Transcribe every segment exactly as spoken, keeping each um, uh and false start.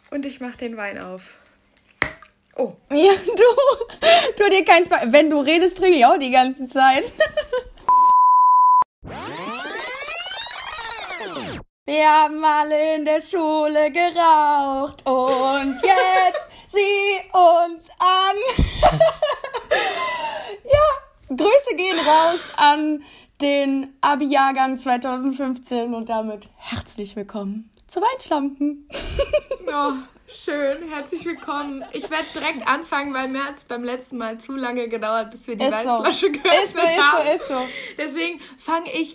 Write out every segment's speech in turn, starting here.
Und ich mach den Wein auf. Oh. Ja, du, tu dir keinen Zweifel. Wenn du redest, trinke ich auch die ganze Zeit. Wir haben alle in der Schule geraucht und jetzt sieh uns an. Ja, Grüße gehen raus an den Abi-Jahrgang zwanzig fünfzehn und damit herzlich willkommen zu Weinschlampen. Oh, schön, herzlich willkommen. Ich werde direkt anfangen, weil mir hat es beim letzten Mal zu lange gedauert, bis wir die ist Weinflasche so. geöffnet ist so, haben. Ist so, ist so. Deswegen fange ich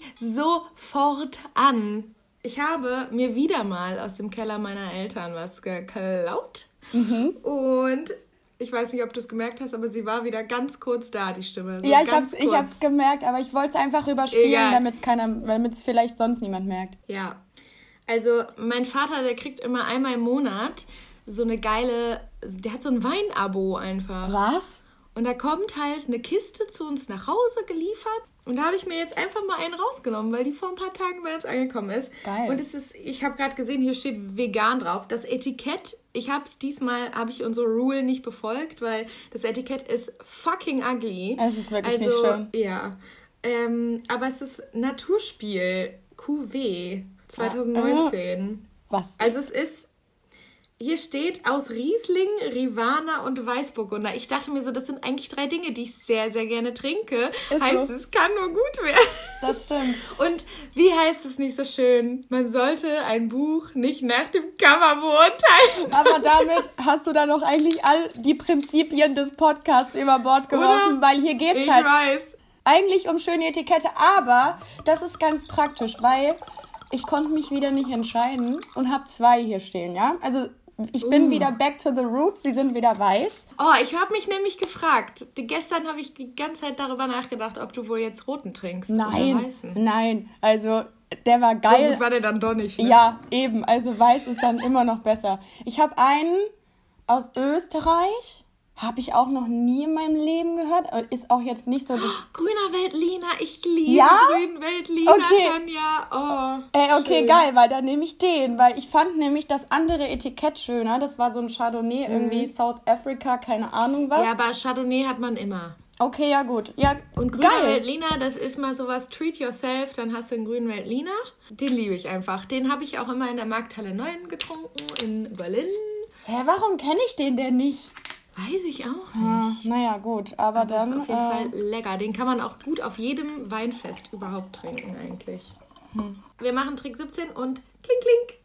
sofort an. Ich habe mir wieder mal aus dem Keller meiner Eltern was geklaut. Mhm. Und ich weiß nicht, ob du es gemerkt hast, aber sie war wieder ganz kurz da, die Stimme. So ja, ich ganz habe es gemerkt, aber ich wollte es einfach überspielen, damit es keiner, damit es vielleicht sonst niemand merkt. Ja, also mein Vater, der kriegt immer einmal im Monat so eine geile, der hat so ein Weinabo einfach. Was? Und da kommt halt eine Kiste zu uns nach Hause geliefert. Und da habe ich mir jetzt einfach mal einen rausgenommen, weil die vor ein paar Tagen bei uns angekommen ist. Geil. Und es ist, ich habe gerade gesehen, hier steht vegan drauf. Das Etikett, ich habe es diesmal, habe ich unsere Rule nicht befolgt, weil das Etikett ist fucking ugly. Es ist wirklich also, nicht schön. Ja. Ähm, aber es ist Naturspiel Q W zwanzig neunzehn. Was? Also es ist... Hier steht aus Riesling, Rivana und Weißburgunder. Ich dachte mir so, das sind eigentlich drei Dinge, die ich sehr, sehr gerne trinke. Ist heißt, so. Es kann nur gut werden. Das stimmt. Und wie heißt es nicht so schön? Man sollte ein Buch nicht nach dem Cover beurteilen. Aber damit hast du dann auch eigentlich all die Prinzipien des Podcasts über Bord geworfen, Oder? Weil hier geht es ich halt weiß. eigentlich um schöne Etikette. Aber das ist ganz praktisch, weil ich konnte mich wieder nicht entscheiden und habe zwei hier stehen, ja? Also... Ich bin uh. wieder back to the roots, die sind wieder weiß. Oh, ich habe mich nämlich gefragt. Die, gestern habe ich die ganze Zeit darüber nachgedacht, ob du wohl jetzt roten trinkst. Nein, oder weißen. nein, also der war geil. So gut war der dann doch nicht, ne? Ja, eben, also weiß ist dann immer noch besser. Ich habe einen aus Österreich, habe ich auch noch nie in meinem Leben gehört. Ist auch jetzt nicht so... Oh, grüner Veltliner, ich liebe ja? grünen Veltliner, okay. Tanja. Oh, äh, okay, schön. Geil, weil dann nehme ich den. Weil ich fand nämlich das andere Etikett schöner. Das war so ein Chardonnay, mhm. irgendwie South Africa, keine Ahnung was. Ja, aber Chardonnay hat man immer. Okay, ja gut. Ja, und grüner geil. Veltliner, das ist mal sowas, treat yourself, dann hast du einen grünen Veltliner. Den liebe ich einfach. Den habe ich auch immer in der Markthalle neun getrunken, in Berlin. Hä, warum kenne ich den denn nicht? Weiß ich auch nicht. Ja, naja, gut, aber, aber dann... ist auf jeden äh, Fall lecker. Den kann man auch gut auf jedem Weinfest überhaupt trinken eigentlich. Hm. Wir machen Trick siebzehn und klink, klink.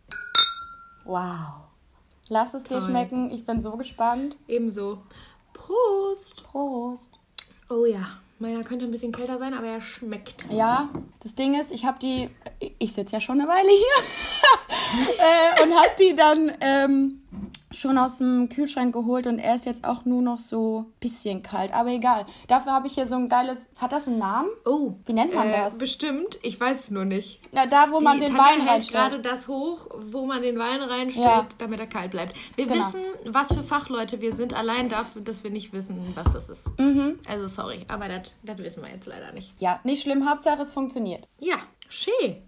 Wow. Lass es Toll. dir schmecken. Ich bin so gespannt. Ebenso. Prost. Prost. Oh ja, meiner könnte ein bisschen kälter sein, aber er schmeckt. Ja, das Ding ist, ich habe die... Ich sitze ja schon eine Weile hier. äh, und habe die dann... Ähm, schon aus dem Kühlschrank geholt und er ist jetzt auch nur noch so ein bisschen kalt, aber egal. Dafür habe ich hier so ein geiles... Hat das einen Namen? Oh. Wie nennt man äh, das? Bestimmt, ich weiß es nur nicht. Na, da, wo Die man den Tanja Wein hält reinstellt. gerade das hoch, wo man den Wein reinstellt, ja. damit er kalt bleibt. Wir genau. wissen, was für Fachleute wir sind, allein dafür, dass wir nicht wissen, was das ist. Mhm. Also sorry, aber das wissen wir jetzt leider nicht. Ja, nicht schlimm, Hauptsache es funktioniert. Ja, schön.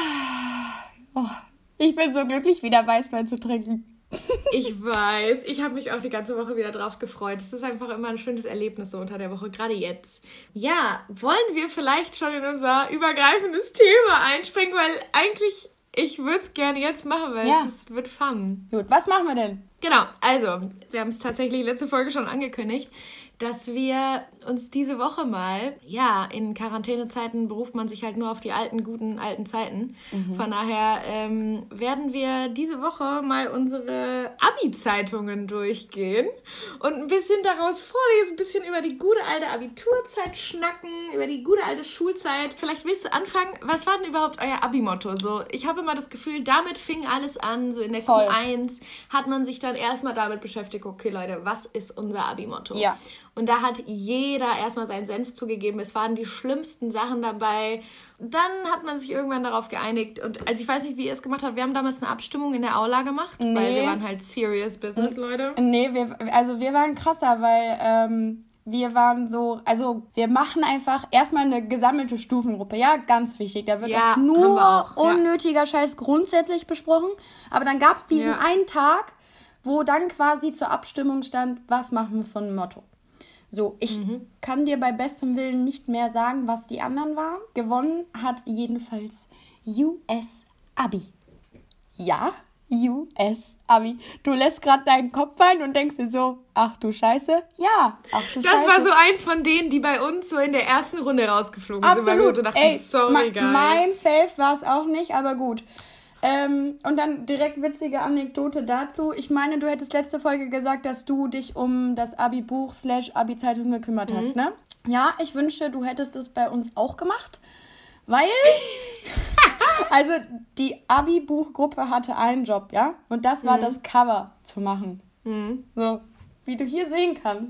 Oh, ich bin so glücklich, wieder Weißwein zu trinken. Ich weiß, ich habe mich auch die ganze Woche wieder drauf gefreut. Es ist einfach immer ein schönes Erlebnis so unter der Woche, gerade jetzt. Ja, wollen wir vielleicht schon in unser übergreifendes Thema einspringen, weil eigentlich, ich würde es gerne jetzt machen, weil ja. es wird fun. Gut, was machen wir denn? Genau, also, wir haben es tatsächlich letzte Folge schon angekündigt, dass wir uns diese Woche mal, ja, in Quarantänezeiten beruft man sich halt nur auf die alten, guten, alten Zeiten. Mhm. Von daher ähm, werden wir diese Woche mal unsere Abi-Zeitungen durchgehen und ein bisschen daraus vorlesen, ein bisschen über die gute alte Abiturzeit schnacken, über die gute alte Schulzeit. Vielleicht willst du anfangen, was war denn überhaupt euer Abi-Motto? So, ich habe immer das Gefühl, damit fing alles an, so in der Voll. Q eins hat man sich dann erstmal damit beschäftigt, okay Leute, was ist unser Abi-Motto? Ja. Und da hat jeder erstmal seinen Senf zugegeben. Es waren die schlimmsten Sachen dabei. Dann hat man sich irgendwann darauf geeinigt. Und also ich weiß nicht, wie ihr es gemacht habt. Wir haben damals eine Abstimmung in der Aula gemacht, nee. weil wir waren halt serious business, Leute. Nee, wir, also wir waren krasser, weil ähm, wir waren so, also wir machen einfach erstmal eine gesammelte Stufengruppe. Ja, ganz wichtig. Da wird ja, auch nur auch. unnötiger ja. Scheiß grundsätzlich besprochen. Aber dann gab es diesen ja. einen Tag, wo dann quasi zur Abstimmung stand, was machen wir von dem Motto. So, ich mhm. kann dir bei bestem Willen nicht mehr sagen, was die anderen waren. Gewonnen hat jedenfalls U S-Abi. Ja, U S-Abi. Du lässt gerade deinen Kopf fallen und denkst dir so, ach du Scheiße, ja, ach du das Scheiße. Das war so eins von denen, die bei uns so in der ersten Runde rausgeflogen Absolut. sind, weil wir so dachten, Ey, sorry, ma- guys. Mein Fave war es auch nicht, aber gut. Ähm, und dann direkt witzige Anekdote dazu. Ich meine, du hättest letzte Folge gesagt, dass du dich um das Abi-Buch slash Abi-Zeitung gekümmert hast, mhm. ne? Ja, ich wünschte, du hättest es bei uns auch gemacht, weil... also die Abi-Buchgruppe hatte einen Job, ja? Und das war mhm. das Cover zu machen. Mhm. So, wie du hier sehen kannst.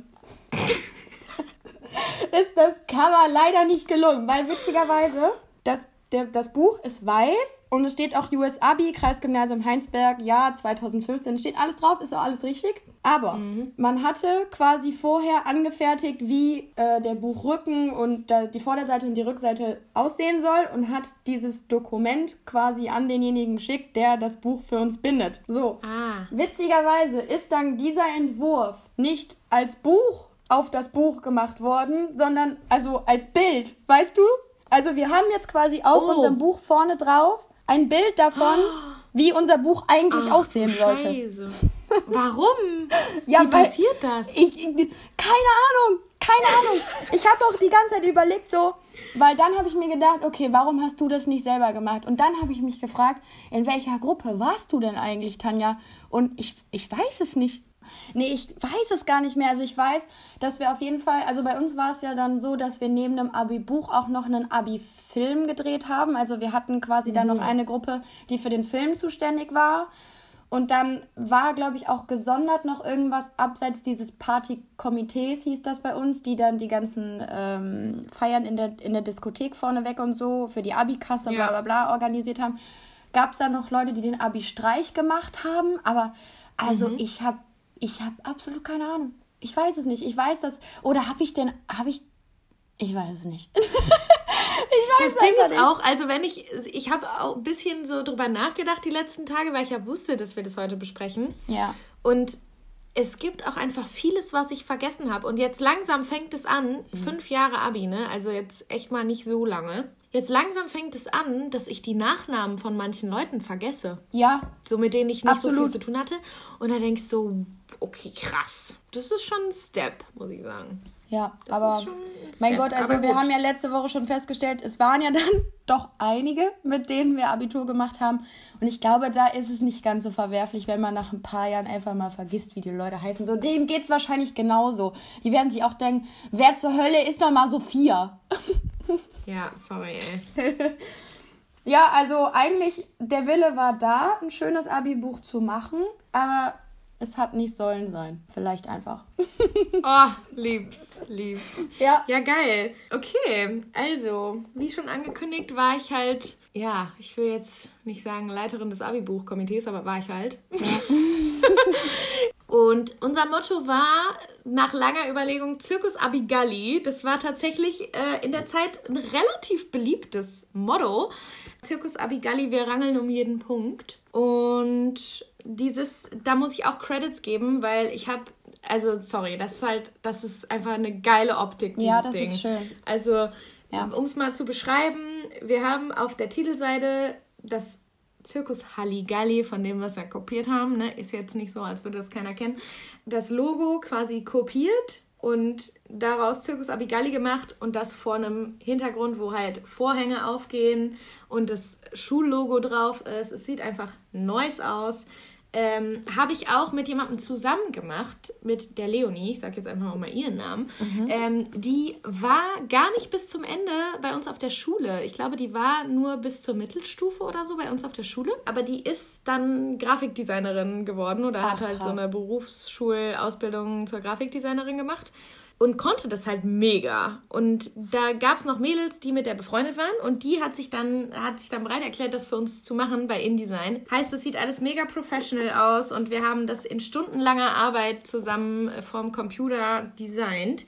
ist das Cover leider nicht gelungen, weil witzigerweise das Der, das Buch ist weiß und es steht auch U S-Abi, Kreisgymnasium Heinsberg, Jahr zweitausendfünfzehn. Steht alles drauf, ist auch alles richtig. Aber mhm. man hatte quasi vorher angefertigt, wie äh, der Buchrücken und äh, die Vorderseite und die Rückseite aussehen soll und hat dieses Dokument quasi an denjenigen geschickt, der das Buch für uns bindet. So, ah. Witzigerweise ist dann dieser Entwurf nicht als Buch auf das Buch gemacht worden, sondern also als Bild, weißt du? Also wir haben jetzt quasi auf oh. unserem Buch vorne drauf ein Bild davon, oh. wie unser Buch eigentlich Ach, aussehen sollte. Scheiße. Warum? ja, wie passiert das? Ich, ich, keine Ahnung, keine Ahnung. Ich habe auch die ganze Zeit überlegt so, weil dann habe ich mir gedacht, okay, warum hast du das nicht selber gemacht? Und dann habe ich mich gefragt, in welcher Gruppe warst du denn eigentlich, Tanja? Und ich, ich weiß es nicht. Nee, ich weiß es gar nicht mehr. Also ich weiß, dass wir auf jeden Fall, also bei uns war es ja dann so, dass wir neben dem Abi-Buch auch noch einen Abi-Film gedreht haben. Also wir hatten quasi mhm. dann noch eine Gruppe, die für den Film zuständig war. Und dann war, glaube ich, auch gesondert noch irgendwas abseits dieses Party-Komitees, hieß das bei uns, die dann die ganzen ähm, Feiern in der, in der Diskothek vorneweg und so für die Abi-Kasse ja. bla bla bla organisiert haben. Gab es da noch Leute, die den Abi-Streich gemacht haben. Aber also mhm. ich habe Ich habe absolut keine Ahnung. Ich weiß es nicht. Ich weiß das. Oder habe ich denn. Habe ich. Ich weiß es nicht. ich weiß das Ding ist nicht. Auch, also wenn ich. Ich habe auch ein bisschen so drüber nachgedacht die letzten Tage, weil ich ja wusste, dass wir das heute besprechen. Ja. Und es gibt auch einfach vieles, was ich vergessen habe. Und jetzt langsam fängt es an. Mhm. Fünf Jahre Abi, ne? Also jetzt echt mal nicht so lange. Jetzt langsam fängt es an, dass ich die Nachnamen von manchen Leuten vergesse. Ja. So mit denen ich nicht absolut. so viel zu tun hatte. Und dann denkst du so, okay, krass. Das ist schon ein Step, muss ich sagen. Ja, das aber mein Gott, also wir haben ja letzte Woche schon festgestellt, es waren ja dann doch einige, mit denen wir Abitur gemacht haben. Und ich glaube, da ist es nicht ganz so verwerflich, wenn man nach ein paar Jahren einfach mal vergisst, wie die Leute heißen. So, denen geht's wahrscheinlich genauso. Die werden sich auch denken, wer zur Hölle ist nochmal Sophia? Ja, sorry, ey. Ja, also eigentlich, der Wille war da, ein schönes Abi-Buch zu machen, aber es hat nicht sollen sein. Vielleicht einfach. Oh, lieb's, lieb's. Ja. Ja, geil. Okay, also, wie schon angekündigt, war ich halt, ja, ich will jetzt nicht sagen Leiterin des Abi-Buch-Komitees, aber war ich halt. Ja. Und unser Motto war, nach langer Überlegung, Circus Abigalli. Das war tatsächlich äh, in der Zeit ein relativ beliebtes Motto. Circus Abigalli, wir rangeln um jeden Punkt. Und dieses, da muss ich auch Credits geben, weil ich habe, also sorry, das ist halt, das ist einfach eine geile Optik, dieses ja, das Ding. Ist schön. Also, ja. um es mal zu beschreiben, wir haben auf der Titelseite das Circus Halligalli, von dem wir es ja kopiert haben, ne? Ist jetzt nicht so, als würde das keiner kennen, das Logo quasi kopiert und daraus Circus Abigalli gemacht und das vor einem Hintergrund, wo halt Vorhänge aufgehen und das Schullogo drauf ist. Es sieht einfach nice aus. Ähm, habe ich auch mit jemandem zusammen gemacht, mit der Leonie, ich sage jetzt einfach mal ihren Namen, mhm. ähm, die war gar nicht bis zum Ende bei uns auf der Schule. Ich glaube, die war nur bis zur Mittelstufe oder so bei uns auf der Schule. Aber die ist dann Grafikdesignerin geworden oder Ach, hat halt krass. so eine Berufsschulausbildung zur Grafikdesignerin gemacht. Und konnte das halt mega. Und da gab es noch Mädels, die mit der befreundet waren. Und die hat sich dann hat sich dann bereit erklärt, das für uns zu machen bei InDesign. Heißt, es sieht alles mega professional aus. Und wir haben das in stundenlanger Arbeit zusammen vorm Computer designt.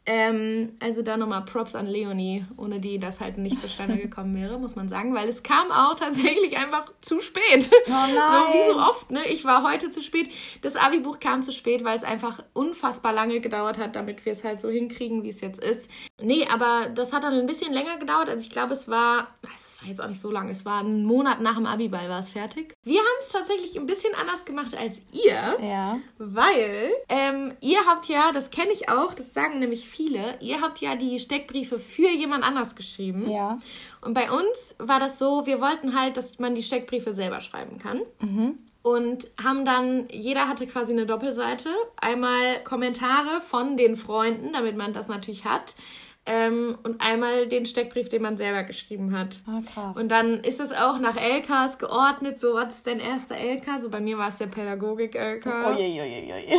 Ähm, also da nochmal Props an Leonie, ohne die das halt nicht zustande gekommen wäre, muss man sagen, weil es kam auch tatsächlich einfach zu spät. Oh nein. So wie so oft, ne? Ich war heute zu spät. Das Abi-Buch kam zu spät, weil es einfach unfassbar lange gedauert hat, damit wir es halt so hinkriegen, wie es jetzt ist. Nee, aber das hat dann ein bisschen länger gedauert. Also ich glaube, es war, es war jetzt auch nicht so lang, es war ein Monat nach dem Abi-Ball war es fertig. Wir haben es tatsächlich ein bisschen anders gemacht als ihr, ja. weil ähm, ihr habt ja, das kenne ich auch, das sagen nämlich viele, ihr habt ja die Steckbriefe für jemand anders geschrieben. Ja. Und bei uns war das so, wir wollten halt, dass man die Steckbriefe selber schreiben kann. Mhm. Und haben dann, jeder hatte quasi eine Doppelseite, einmal Kommentare von den Freunden, damit man das natürlich hat, ähm, und einmal den Steckbrief, den man selber geschrieben hat. Ah, krass. Und dann ist es auch nach L Ks geordnet, so, was ist dein erster L K? So, bei mir war es der Pädagogik-L K. Uiuiuiui.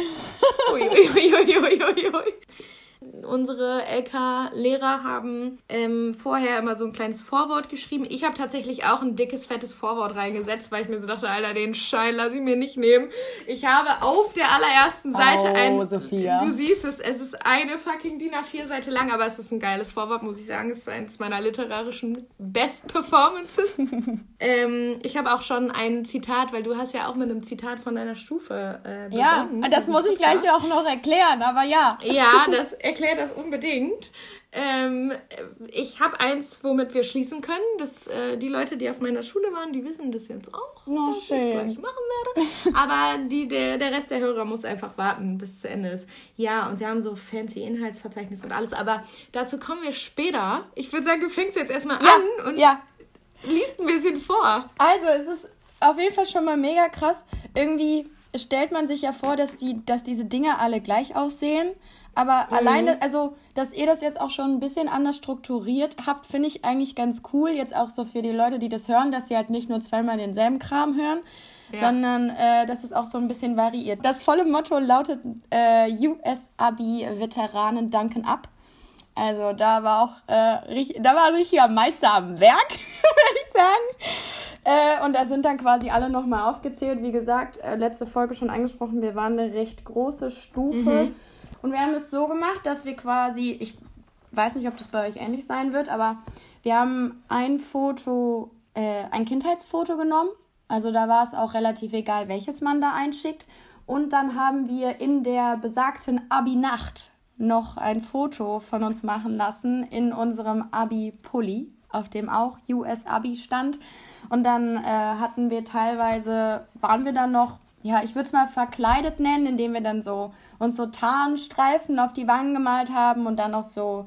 Uiuiuiui. Unsere L K-Lehrer haben ähm, vorher immer so ein kleines Vorwort geschrieben. Ich habe tatsächlich auch ein dickes, fettes Vorwort reingesetzt, weil ich mir so dachte, Alter, den Schein lass ich mir nicht nehmen. Ich habe auf der allerersten Seite oh, ein... Sophia. Du siehst es, es ist eine fucking D I N A vier Seite lang, aber es ist ein geiles Vorwort, muss ich sagen. Es ist eines meiner literarischen Best-Performances. ähm, ich habe auch schon ein Zitat, weil du hast ja auch mit einem Zitat von deiner Stufe äh, begonnen. Ja, das muss ich gleich auch noch erklären, aber ja. Ja, das erklärt das unbedingt. Ähm, ich habe eins, womit wir schließen können. Das, äh, die Leute, die auf meiner Schule waren, die wissen das jetzt auch, oh, was schön. ich gleich machen werde. Aber die, der, der Rest der Hörer muss einfach warten, bis es zu Ende ist. Ja, und wir haben so fancy Inhaltsverzeichnisse und alles, aber dazu kommen wir später. Ich würde sagen, du fängst jetzt erstmal ja, an und ja. liest ein bisschen vor. Also, es ist auf jeden Fall schon mal mega krass. Irgendwie stellt man sich ja vor, dass, die, dass diese Dinge alle gleich aussehen. Aber mhm. alleine, also, dass ihr das jetzt auch schon ein bisschen anders strukturiert habt, finde ich eigentlich ganz cool. Jetzt auch so für die Leute, die das hören, dass sie halt nicht nur zweimal denselben Kram hören, ja. sondern äh, dass es auch so ein bisschen variiert. Das volle Motto lautet äh, U S-Abi-Veteranen danken ab. Also da war auch äh, da war ein richtiger Meister am Werk, würde ich sagen. Äh, und da sind dann quasi alle nochmal aufgezählt. Wie gesagt, äh, letzte Folge schon angesprochen, wir waren eine recht große Stufe. Mhm. Und wir haben es so gemacht, dass wir quasi, ich weiß nicht, ob das bei euch ähnlich sein wird, aber wir haben ein Foto, äh, ein Kindheitsfoto genommen. Also da war es auch relativ egal, welches man da einschickt. Und dann haben wir in der besagten Abi-Nacht noch ein Foto von uns machen lassen in unserem Abi-Pulli, auf dem auch U S-Abi stand. Und dann äh, hatten wir teilweise, waren wir dann noch, ja, ich würde es mal verkleidet nennen, indem wir dann so uns so Tarnstreifen auf die Wangen gemalt haben und dann noch so,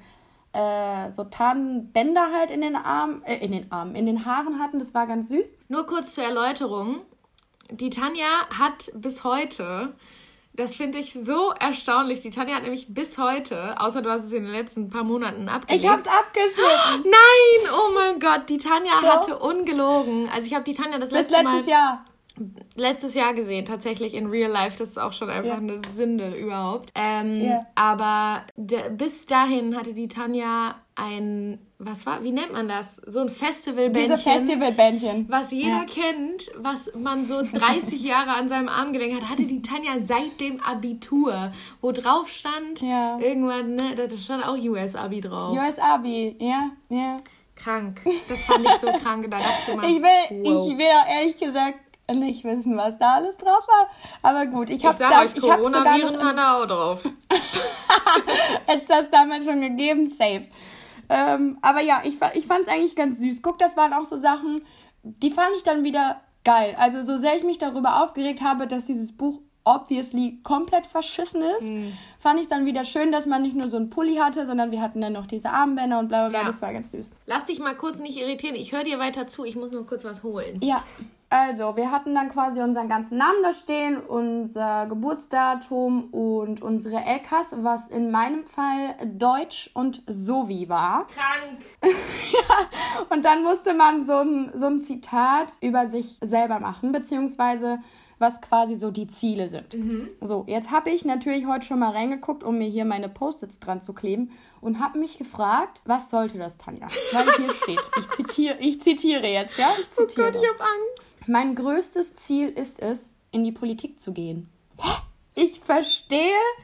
äh, so Tarnbänder halt in den Armen, äh, in den Armen, in den Haaren hatten. Das war ganz süß. Nur kurz zur Erläuterung. Die Tanja hat bis heute, das finde ich so erstaunlich, die Tanja hat nämlich bis heute, außer du hast es in den letzten paar Monaten abgelegt. Ich hab's abgeschnitten. Nein, oh mein Gott, die Tanja so. hatte ungelogen. Also ich habe die Tanja das letzte Bis letztes Mal... Jahr. Letztes Jahr gesehen, tatsächlich in Real Life, das ist auch schon einfach ja. eine Sünde überhaupt. Ähm, ja. Aber de, bis dahin hatte die Tanja ein, was war, wie nennt man das? So ein Festivalbändchen. Diese Festivalbändchen. Was jeder ja. kennt, was man so dreißig Jahre an seinem Arm gelenkt hat, hatte die Tanja seit dem Abitur, wo drauf stand, ja. irgendwann, ne, da stand auch U S-Abi drauf. U S-Abi, ja, ja. Krank. Das fand ich so krank. Da dachte ich immer, ich will, wow. ich will auch ehrlich gesagt nicht wissen, was da alles drauf war. Aber gut, ich hab's, ich da, euch, ich hab's sogar noch... Im... da auch drauf. Hättest das damals schon gegeben, safe. Ähm, aber ja, ich, ich fand's eigentlich ganz süß. Guck, das waren auch so Sachen, die fand ich dann wieder geil. Also so sehr ich mich darüber aufgeregt habe, dass dieses Buch obviously komplett verschissen ist, mm. fand ich dann wieder schön, dass man nicht nur so einen Pulli hatte, sondern wir hatten dann noch diese Armbänder und bla bla bla. Ja. Das war ganz süß. Lass dich mal kurz nicht irritieren. Ich höre dir weiter zu. Ich muss nur kurz was holen. Ja. Also, wir hatten dann quasi unseren ganzen Namen da stehen, unser Geburtsdatum und unsere L Ks, was in meinem Fall Deutsch und Sovi war. Krank! Ja, und dann musste man so ein, so ein Zitat über sich selber machen, beziehungsweise was quasi so die Ziele sind. Mhm. So, jetzt habe ich natürlich heute schon mal reingeguckt, um mir hier meine Post-its dran zu kleben und habe mich gefragt, was sollte das, Tanja? Weil hier steht, ich zitiere, ich zitiere jetzt, ja? Ich zitiere. Oh Gott, ich habe Angst. Mein größtes Ziel ist es, in die Politik zu gehen. Ich verstehe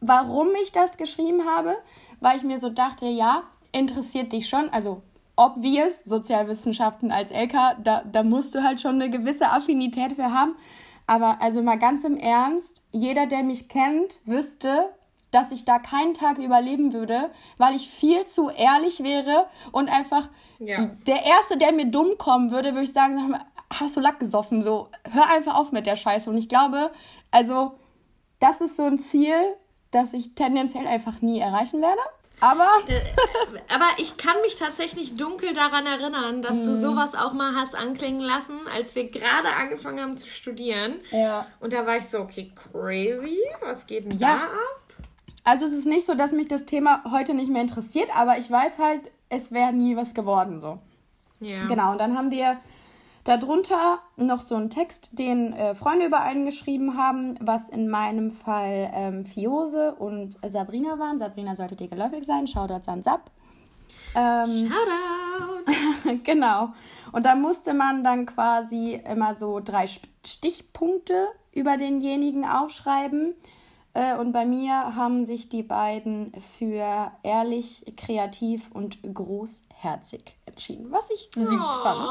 warum ich das geschrieben habe, weil ich mir so dachte, ja, interessiert dich schon, also obvious, Sozialwissenschaften als L K, da, da musst du halt schon eine gewisse Affinität für haben. Aber also mal ganz im Ernst, jeder, der mich kennt, wüsste, dass ich da keinen Tag überleben würde, weil ich viel zu ehrlich wäre und einfach ja. der Erste, der mir dumm kommen würde, würde ich sagen, sag mal, hast du Lack gesoffen? So, hör einfach auf mit der Scheiße. Und ich glaube, also das ist so ein Ziel, das ich tendenziell einfach nie erreichen werde. Aber aber ich kann mich tatsächlich dunkel daran erinnern, dass du sowas auch mal hast anklingen lassen, als wir gerade angefangen haben zu studieren. Ja. Und da war ich so, okay, crazy, was geht denn ja. da ab? Also es ist nicht so, dass mich das Thema heute nicht mehr interessiert, aber ich weiß halt, es wäre nie was geworden so. Ja. Genau, und dann haben wir darunter noch so einen Text, den äh, Freunde über einen geschrieben haben, was in meinem Fall ähm, Fiose und Sabrina waren. Sabrina sollte dir geläufig sein. Shoutout an Sab. Ähm, Shoutout! Genau. Und da musste man dann quasi immer so drei Stichpunkte über denjenigen aufschreiben. Äh, und bei mir haben sich die beiden für ehrlich, kreativ und großherzig entschieden, was ich süß oh, fand.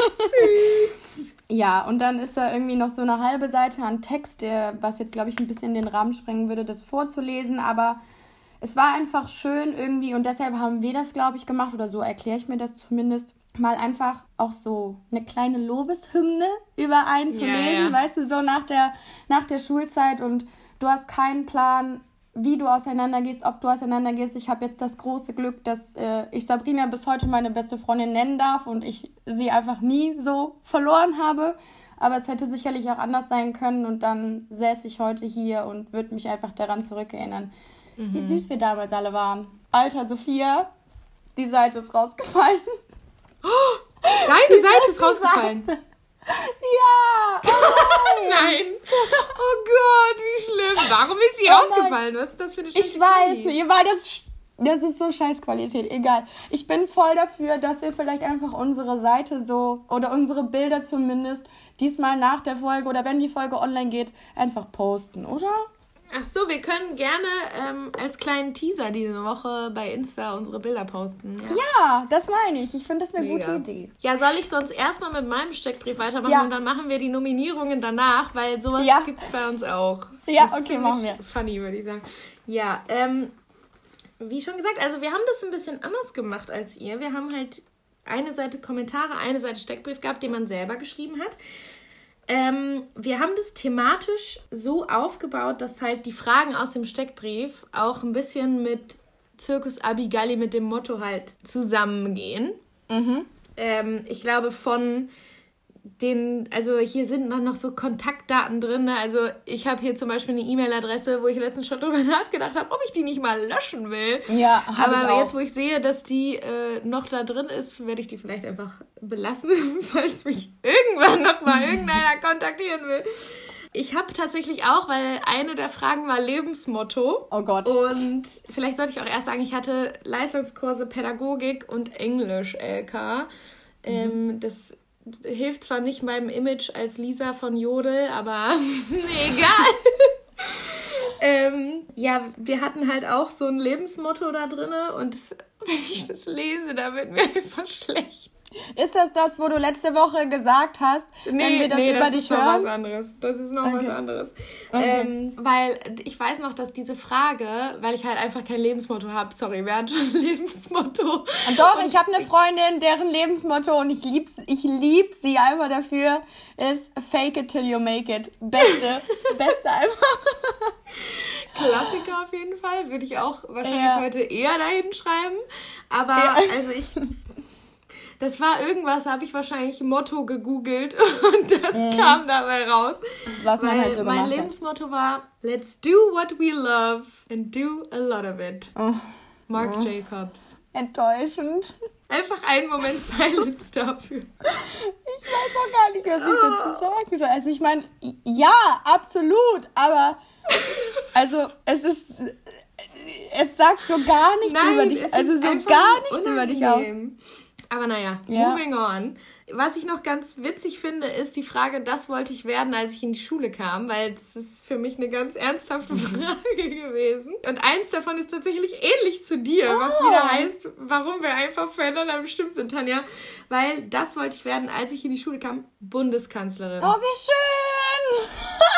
Süß. Ja, und dann ist da irgendwie noch so eine halbe Seite an Text, der, was jetzt, glaube ich, ein bisschen den Rahmen sprengen würde, das vorzulesen, aber es war einfach schön irgendwie und deshalb haben wir das, glaube ich, gemacht, oder so erkläre ich mir das zumindest, mal einfach auch so eine kleine Lobeshymne über einen zu ja, lesen, ja. weißt du, so nach der, nach der Schulzeit und du hast keinen Plan, wie du auseinandergehst, ob du auseinandergehst. Ich habe jetzt das große Glück, dass äh, ich Sabrina bis heute meine beste Freundin nennen darf und ich sie einfach nie so verloren habe. Aber es hätte sicherlich auch anders sein können und dann säße ich heute hier und würde mich einfach daran zurückerinnern, mhm. wie süß wir damals alle waren. Alter Sophia, die Seite ist rausgefallen. Oh, deine Seite ist rausgefallen? Ja! Oh nein. nein! Oh Gott, wie schlimm! Warum ist sie oh rausgefallen? Was ist das für eine schlechte Ich weiß nicht, weil das, das ist so scheiß Qualität. Egal. Ich bin voll dafür, dass wir vielleicht einfach unsere Seite so, oder unsere Bilder zumindest, diesmal nach der Folge oder wenn die Folge online geht, einfach posten, oder? Ach so, wir können gerne ähm, als kleinen Teaser diese Woche bei Insta unsere Bilder posten. Ja, ja das meine ich. Ich finde das eine Mega. gute Idee. Ja, soll ich sonst erstmal mit meinem Steckbrief weitermachen ja. und dann machen wir die Nominierungen danach, weil sowas ja. gibt es bei uns auch. Ja, das okay, machen wir. Funny, würde ich sagen. Ja, ähm, wie schon gesagt, also wir haben das ein bisschen anders gemacht als ihr. Wir haben halt eine Seite Kommentare, eine Seite Steckbrief gehabt, den man selber geschrieben hat. Ähm, wir haben das thematisch so aufgebaut, dass halt die Fragen aus dem Steckbrief auch ein bisschen mit Zirkus Abigalli mit dem Motto halt zusammengehen. Mhm. Ähm, ich glaube von den, also hier sind dann noch so Kontaktdaten drin. Ne? Also ich habe hier zum Beispiel eine E-Mail-Adresse, wo ich letztens schon drüber nachgedacht habe, ob ich die nicht mal löschen will. Ja, hab aber ich auch. Jetzt, wo ich sehe, dass die äh, noch da drin ist, werde ich die vielleicht einfach belassen, falls mich irgendwann noch mal irgendeiner kontaktieren will. Ich habe tatsächlich auch, weil eine der Fragen war Lebensmotto. Oh Gott. Und vielleicht sollte ich auch erst sagen, ich hatte Leistungskurse Pädagogik und Englisch L K. Mhm. Ähm, das hilft zwar nicht meinem Image als Lisa von Jodel, aber nee, egal. ähm, ja, wir hatten halt auch so ein Lebensmotto da drin und das, wenn ich das lese, da wird mir einfach schlecht. Ist das das, wo du letzte Woche gesagt hast, nee, wenn wir das nee, über das dich ist noch hören? was anderes. Das ist noch okay. was anderes. Okay. Ähm, weil ich weiß noch, dass diese Frage, weil ich halt einfach kein Lebensmotto habe, sorry, wer hat schon ein Lebensmotto? Und doch, und ich habe eine Freundin, deren Lebensmotto, und ich lieb, ich lieb sie einfach dafür, ist fake it till you make it. Beste, beste einfach. Klassiker auf jeden Fall, würde ich auch wahrscheinlich ja. heute eher dahin schreiben. Aber ja. also ich... Das war irgendwas, habe ich wahrscheinlich Motto gegoogelt und das mhm. kam dabei raus. Was man halt so gemacht hat. Mein Lebensmotto war, let's do what we love and do a lot of it. Oh. Marc oh. Jacobs. Enttäuschend. Einfach einen Moment Silence dafür. Ich weiß auch gar nicht, was ich dazu sagen soll. Also ich meine, ja, absolut, aber also es ist, es sagt so gar nichts Nein, über dich, es also ist so einfach gar nichts unangenehm. über dich aus. Aber naja, ja. moving on. was ich noch ganz witzig finde, ist die Frage, das wollte ich werden, als ich in die Schule kam, weil das ist für mich eine ganz ernsthafte Frage gewesen. Und eins davon ist tatsächlich ähnlich zu dir, oh. was wieder heißt, warum wir einfach füreinander bestimmt sind, Tanja. Weil das wollte ich werden, als ich in die Schule kam, Bundeskanzlerin. Oh, wie schön!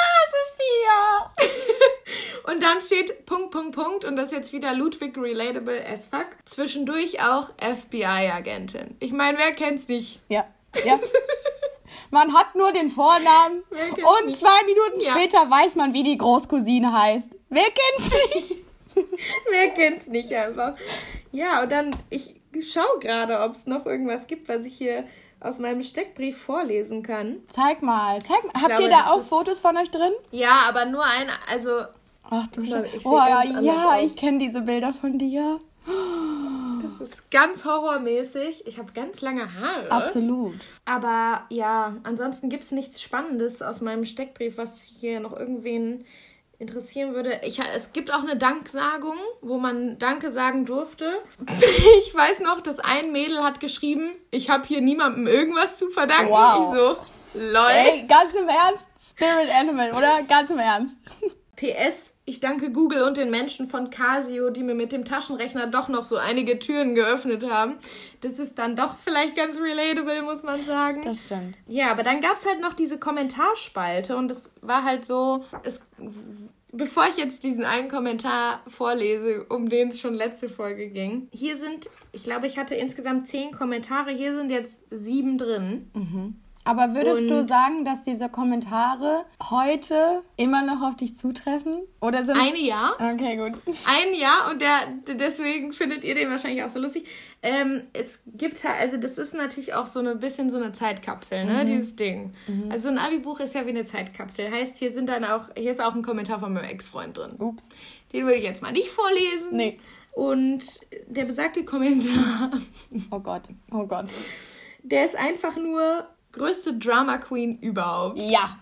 Sophia! Und dann steht Punkt, Punkt, Punkt, und das ist jetzt wieder Ludwig relatable as fuck. Zwischendurch auch F B I-Agentin. Ich meine, wer kennt's nicht? Ja, ja. Man hat nur den Vornamen und nicht? zwei Minuten ja. später weiß man, wie die Großcousine heißt. Wer kennt's nicht? Wer kennt's nicht einfach? Ja, und dann, ich schaue gerade, ob es noch irgendwas gibt, was ich hier aus meinem Steckbrief vorlesen kann. Zeig mal, zeig mal. Habt glaube, ihr da auch Fotos von euch drin? Ja, aber nur ein, also... Ach du Scheiße. Oh ja, ja ich kenne diese Bilder von dir. Das ist ganz horrormäßig. Ich habe ganz lange Haare. Absolut. Aber ja, ansonsten gibt es nichts Spannendes aus meinem Steckbrief, was hier noch irgendwen interessieren würde. Ich, es gibt auch eine Danksagung, wo man Danke sagen durfte. Ich weiß noch, dass ein Mädel hat geschrieben, ich habe hier niemandem irgendwas zu verdanken. Wow. Ich so, lol. Ey, ganz im Ernst? Spirit Animal, oder? Ganz im Ernst. P S, ich danke Google und den Menschen von Casio, die mir mit dem Taschenrechner doch noch so einige Türen geöffnet haben. Das ist dann doch vielleicht ganz relatable, muss man sagen. Das stimmt. Ja, aber dann gab es halt noch diese Kommentarspalte und es war halt so, es, bevor ich jetzt diesen einen Kommentar vorlese, um den es schon letzte Folge ging. Hier sind, ich glaube, ich hatte insgesamt zehn Kommentare, hier sind jetzt sieben drin. Mhm. Aber würdest und du sagen, dass diese Kommentare heute immer noch auf dich zutreffen? Oder sind Eine ja. Okay, gut. Ein ja und der, deswegen findet ihr den wahrscheinlich auch so lustig. Ähm, es gibt halt, also das ist natürlich auch so ein bisschen so eine Zeitkapsel, ne, mhm. dieses Ding. Mhm. Also ein Abi-Buch ist ja wie eine Zeitkapsel. Heißt, hier sind dann auch, hier ist auch ein Kommentar von meinem Ex-Freund drin. Ups. Den würde ich jetzt mal nicht vorlesen. Nee. Und der besagte Kommentar. Oh Gott, oh Gott. Der ist einfach nur... größte Drama Queen überhaupt. Ja.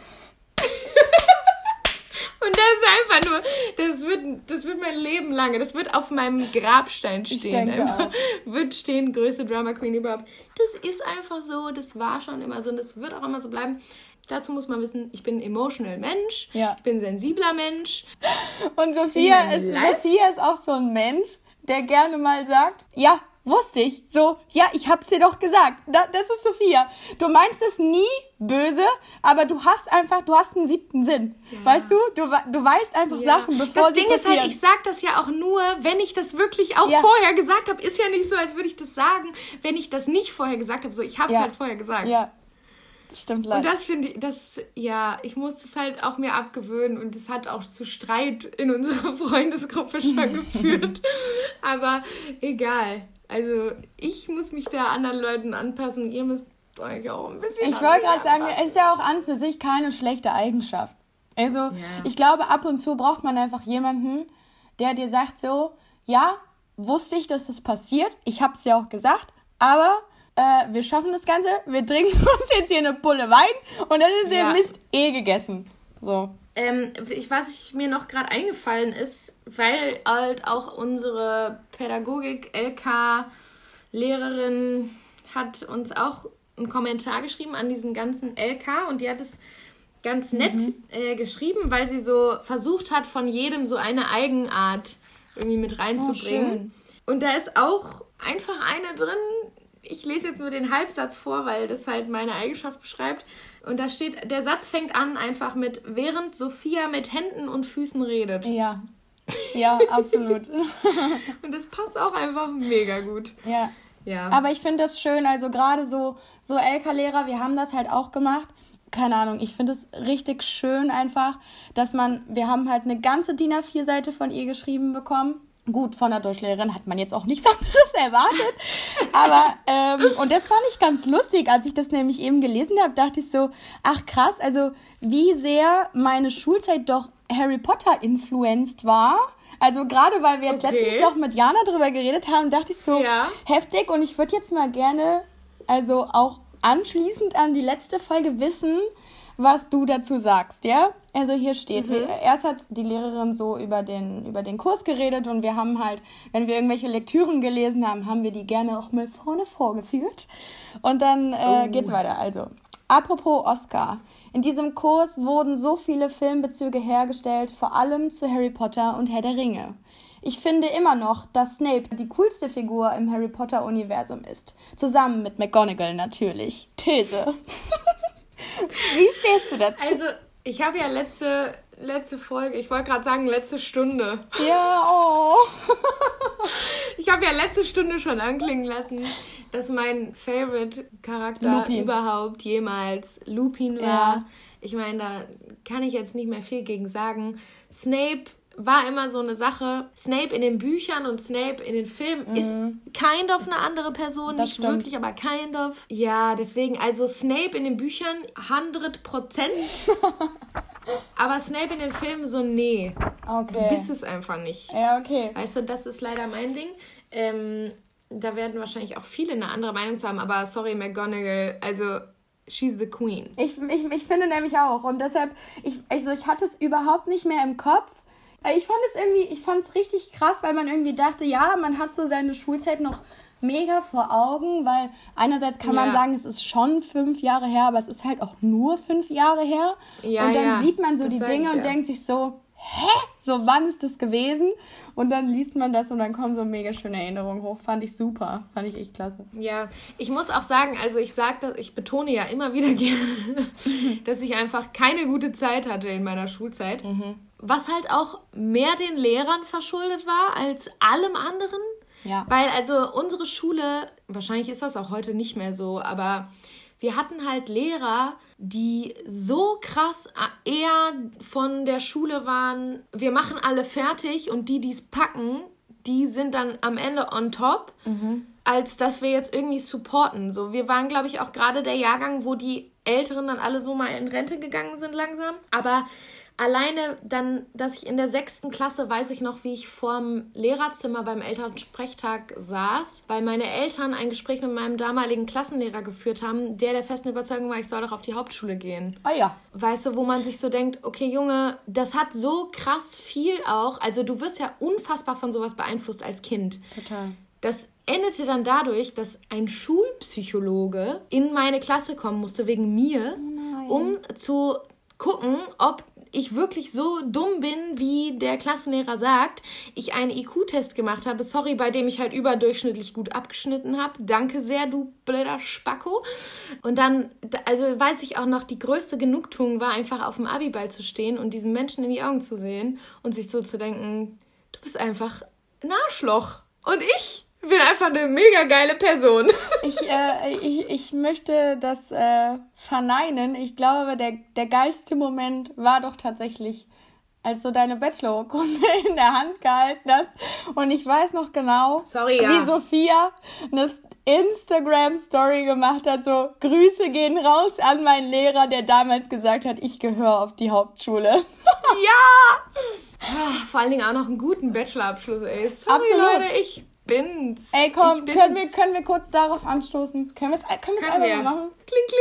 Und das ist einfach nur, das wird, das wird mein Leben lang, das wird auf meinem Grabstein stehen. Ich denke einfach. Auch. Wird stehen, größte Drama Queen überhaupt. Das ist einfach so, das war schon immer so und das wird auch immer so bleiben. Dazu muss man wissen, ich bin ein emotional Mensch, ja. Ich bin ein sensibler Mensch. Und Sophia ist, Sophia ist auch so ein Mensch, der gerne mal sagt, ja, wusste ich. So, ja, ich hab's dir doch gesagt. Da, das ist Sophia. Du meinst es nie böse, aber du hast einfach, du hast einen siebten Sinn. Ja. Weißt du? Du, du weißt einfach ja. Sachen, bevor das sie Ding passieren. Ist halt, ich sag das ja auch nur, wenn ich das wirklich auch ja. vorher gesagt habe. Ist ja nicht so, als würde ich das sagen, wenn ich das nicht vorher gesagt habe. So, ich hab's ja. halt vorher gesagt. Ja. Stimmt leider. Und das finde ich, das, ja, ich muss das halt auch mir abgewöhnen und das hat auch zu Streit in unserer Freundesgruppe schon geführt. Aber egal. Also ich muss mich da anderen Leuten anpassen. Ihr müsst euch auch ein bisschen Ich wollte gerade sagen, es ist ja auch an für sich keine schlechte Eigenschaft. Also ja. ich glaube, ab und zu braucht man einfach jemanden, der dir sagt so, ja, wusste ich, dass das passiert. Ich habe es ja auch gesagt, aber äh, wir schaffen das Ganze. Wir trinken uns jetzt hier eine Pulle Wein und dann ist ja. der Mist eh gegessen. So. Ähm, ich, was ich mir noch gerade eingefallen ist, weil halt auch unsere Pädagogik-L K-Lehrerin hat uns auch einen Kommentar geschrieben an diesen ganzen L K und die hat es ganz nett mhm. äh, geschrieben, weil sie so versucht hat, von jedem so eine Eigenart irgendwie mit reinzubringen. Oh, und da ist auch einfach eine drin, ich lese jetzt nur den Halbsatz vor, weil das halt meine Eigenschaft beschreibt. Und da steht, der Satz fängt an einfach mit, während Sophia mit Händen und Füßen redet. Ja, ja, absolut. Und das passt auch einfach mega gut. Ja, ja. Aber ich finde das schön, also gerade so, so L K-Lehrer, wir haben das halt auch gemacht. Keine Ahnung, ich finde es richtig schön einfach, dass man, wir haben halt eine ganze D I N A vier Seite von ihr geschrieben bekommen. Gut, von der Deutschlehrerin hat man jetzt auch nichts anderes erwartet. Aber, ähm, und das fand ich ganz lustig. Als ich das nämlich eben gelesen habe, dachte ich so, ach krass, also wie sehr meine Schulzeit doch Harry Potter influenced war. Also gerade, weil wir jetzt okay. letztens noch mit Jana drüber geredet haben, dachte ich so, ja. heftig. Und ich würde jetzt mal gerne, also auch anschließend an die letzte Folge wissen, was du dazu sagst, ja? Also hier steht, mhm. wir, erst hat die Lehrerin so über den, über den Kurs geredet und wir haben halt, wenn wir irgendwelche Lektüren gelesen haben, haben wir die gerne auch mal vorne vorgeführt. Und dann äh, oh. geht's weiter. Also, apropos Oscar. In diesem Kurs wurden so viele Filmbezüge hergestellt, vor allem zu Harry Potter und Herr der Ringe. Ich finde immer noch, dass Snape die coolste Figur im Harry Potter-Universum ist. Zusammen mit McGonagall natürlich. These. Wie stehst du dazu? Also, ich habe ja letzte, letzte Folge, ich wollte gerade sagen letzte Stunde. Ja, oh. Ich habe ja letzte Stunde schon anklingen lassen, dass mein Favorite-Charakter Lupin. überhaupt jemals Lupin war. Ja. Ich meine, da kann ich jetzt nicht mehr viel gegen sagen. Snape war immer so eine Sache. Snape in den Büchern und Snape in den Filmen mhm. ist kind of eine andere Person. Das nicht stimmt. wirklich, aber kind of. Ja, deswegen, also Snape in den Büchern hundert Prozent. Aber Snape in den Filmen so, nee. Okay. Du bist es einfach nicht. Ja, okay. Weißt du, das ist leider mein Ding. Ähm, da werden wahrscheinlich auch viele eine andere Meinung zu haben, aber sorry, McGonagall, also she's the queen. Ich, ich, ich finde nämlich auch. Und deshalb, ich, also ich hatte es überhaupt nicht mehr im Kopf. Ich fand es irgendwie, ich fand es richtig krass, weil man irgendwie dachte, ja, man hat so seine Schulzeit noch mega vor Augen, weil einerseits kann ja. man sagen, es ist schon fünf Jahre her, aber es ist halt auch nur fünf Jahre her. Ja, und dann ja. sieht man so das die Dinge ich, und ja. denkt sich so, hä? So, wann ist das gewesen? Und dann liest man das und dann kommen so mega schöne Erinnerungen hoch. Fand ich super. Fand ich echt klasse. Ja, ich muss auch sagen, also ich sage das, ich betone ja immer wieder gerne, dass ich einfach keine gute Zeit hatte in meiner Schulzeit. Mhm. Was halt auch mehr den Lehrern verschuldet war als allem anderen. Ja. Weil also unsere Schule, wahrscheinlich ist das auch heute nicht mehr so, aber wir hatten halt Lehrer, die so krass eher von der Schule waren, wir machen alle fertig und die, die es packen, die sind dann am Ende on top, mhm. als dass wir jetzt irgendwie supporten. So, wir waren, glaube ich, auch gerade der Jahrgang, wo die Älteren dann alle so mal in Rente gegangen sind langsam. Aber alleine dann, dass ich in der sechsten Klasse, weiß ich noch, wie ich vorm Lehrerzimmer beim Elternsprechtag saß, weil meine Eltern ein Gespräch mit meinem damaligen Klassenlehrer geführt haben, der der festen Überzeugung war, ich soll doch auf die Hauptschule gehen. Ah ja. Weißt du, wo man sich so denkt, okay Junge, das hat so krass viel auch, also du wirst ja unfassbar von sowas beeinflusst als Kind. Total. Das endete dann dadurch, dass ein Schulpsychologe in meine Klasse kommen musste, wegen mir, Nein. um zu gucken, ob ich wirklich so dumm bin, wie der Klassenlehrer sagt, ich einen I Q-Test gemacht habe, sorry, bei dem ich halt überdurchschnittlich gut abgeschnitten habe. Danke sehr, du blöder Spacko. Und dann, also weiß ich auch noch, die größte Genugtuung war einfach auf dem Abiball zu stehen und diesen Menschen in die Augen zu sehen und sich so zu denken, du bist einfach ein Arschloch. Und ich bin einfach eine mega geile Person. Ich, äh, ich, ich möchte das äh, verneinen. Ich glaube, der, der geilste Moment war doch tatsächlich, als du deine Bachelorurkunde in der Hand gehalten hast. Und ich weiß noch genau, Sorry, ja. wie Sophia eine Instagram-Story gemacht hat, so, Grüße gehen raus an meinen Lehrer, der damals gesagt hat, ich gehöre auf die Hauptschule. Ja! Vor allen Dingen auch noch einen guten Bachelorabschluss, ey. Sorry, Absolut. Leute, ich bin's. Ey, komm, ich bin's. Können, wir, können wir kurz darauf anstoßen? Können wir es können wir einfach mal machen?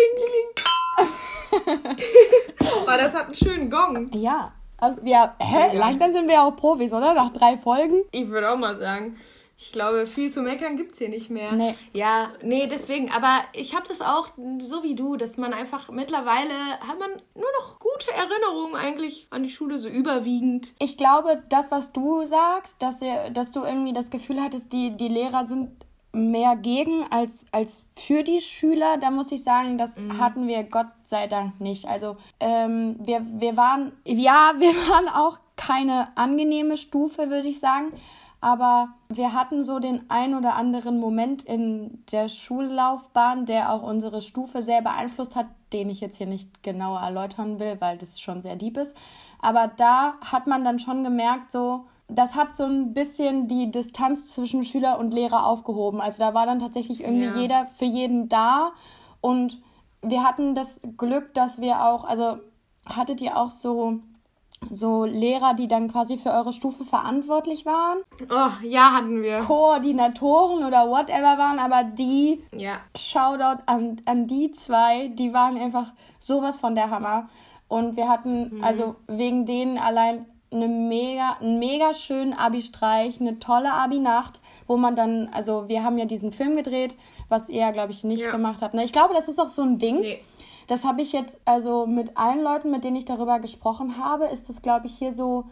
Kling, kling, kling. Oh, das hat einen schönen Gong. Ja. Also, ja, hä? Langsam sind wir ja auch Profis, oder? Nach drei Folgen. Ich würde auch mal sagen, ich glaube, viel zu meckern gibt's hier nicht mehr. Nee. Ja, nee, deswegen. Aber ich habe das auch, so wie du, dass man einfach mittlerweile, hat man nur noch gute Erinnerungen eigentlich an die Schule, so überwiegend. Ich glaube, das, was du sagst, dass, ihr, dass du irgendwie das Gefühl hattest, die, die Lehrer sind mehr gegen als, als für die Schüler, da muss ich sagen, das mhm. hatten wir Gott sei Dank nicht. Also ähm, wir, wir waren, ja, wir waren auch keine angenehme Stufe, würde ich sagen, aber wir hatten so den ein oder anderen Moment in der Schullaufbahn, der auch unsere Stufe sehr beeinflusst hat, den ich jetzt hier nicht genauer erläutern will, weil das schon sehr deep ist. Aber da hat man dann schon gemerkt, so, das hat so ein bisschen die Distanz zwischen Schüler und Lehrer aufgehoben. Also da war dann tatsächlich irgendwie ja. jeder für jeden da. Und wir hatten das Glück, dass wir auch, also hattet ihr auch so so Lehrer, die dann quasi für eure Stufe verantwortlich waren. Oh, ja, hatten wir. Koordinatoren oder whatever waren, aber die, ja. Shoutout an, an die zwei, die waren einfach sowas von der Hammer. Und wir hatten mhm. also wegen denen allein eine mega, einen mega schönen Abi-Streich, eine tolle Abi-Nacht, wo man dann, also wir haben ja diesen Film gedreht, was ihr, glaube ich, nicht ja. gemacht habt. Ich glaube, das ist auch so ein Ding. Nee. Das habe ich jetzt, also mit allen Leuten, mit denen ich darüber gesprochen habe, ist das, glaube ich, hier so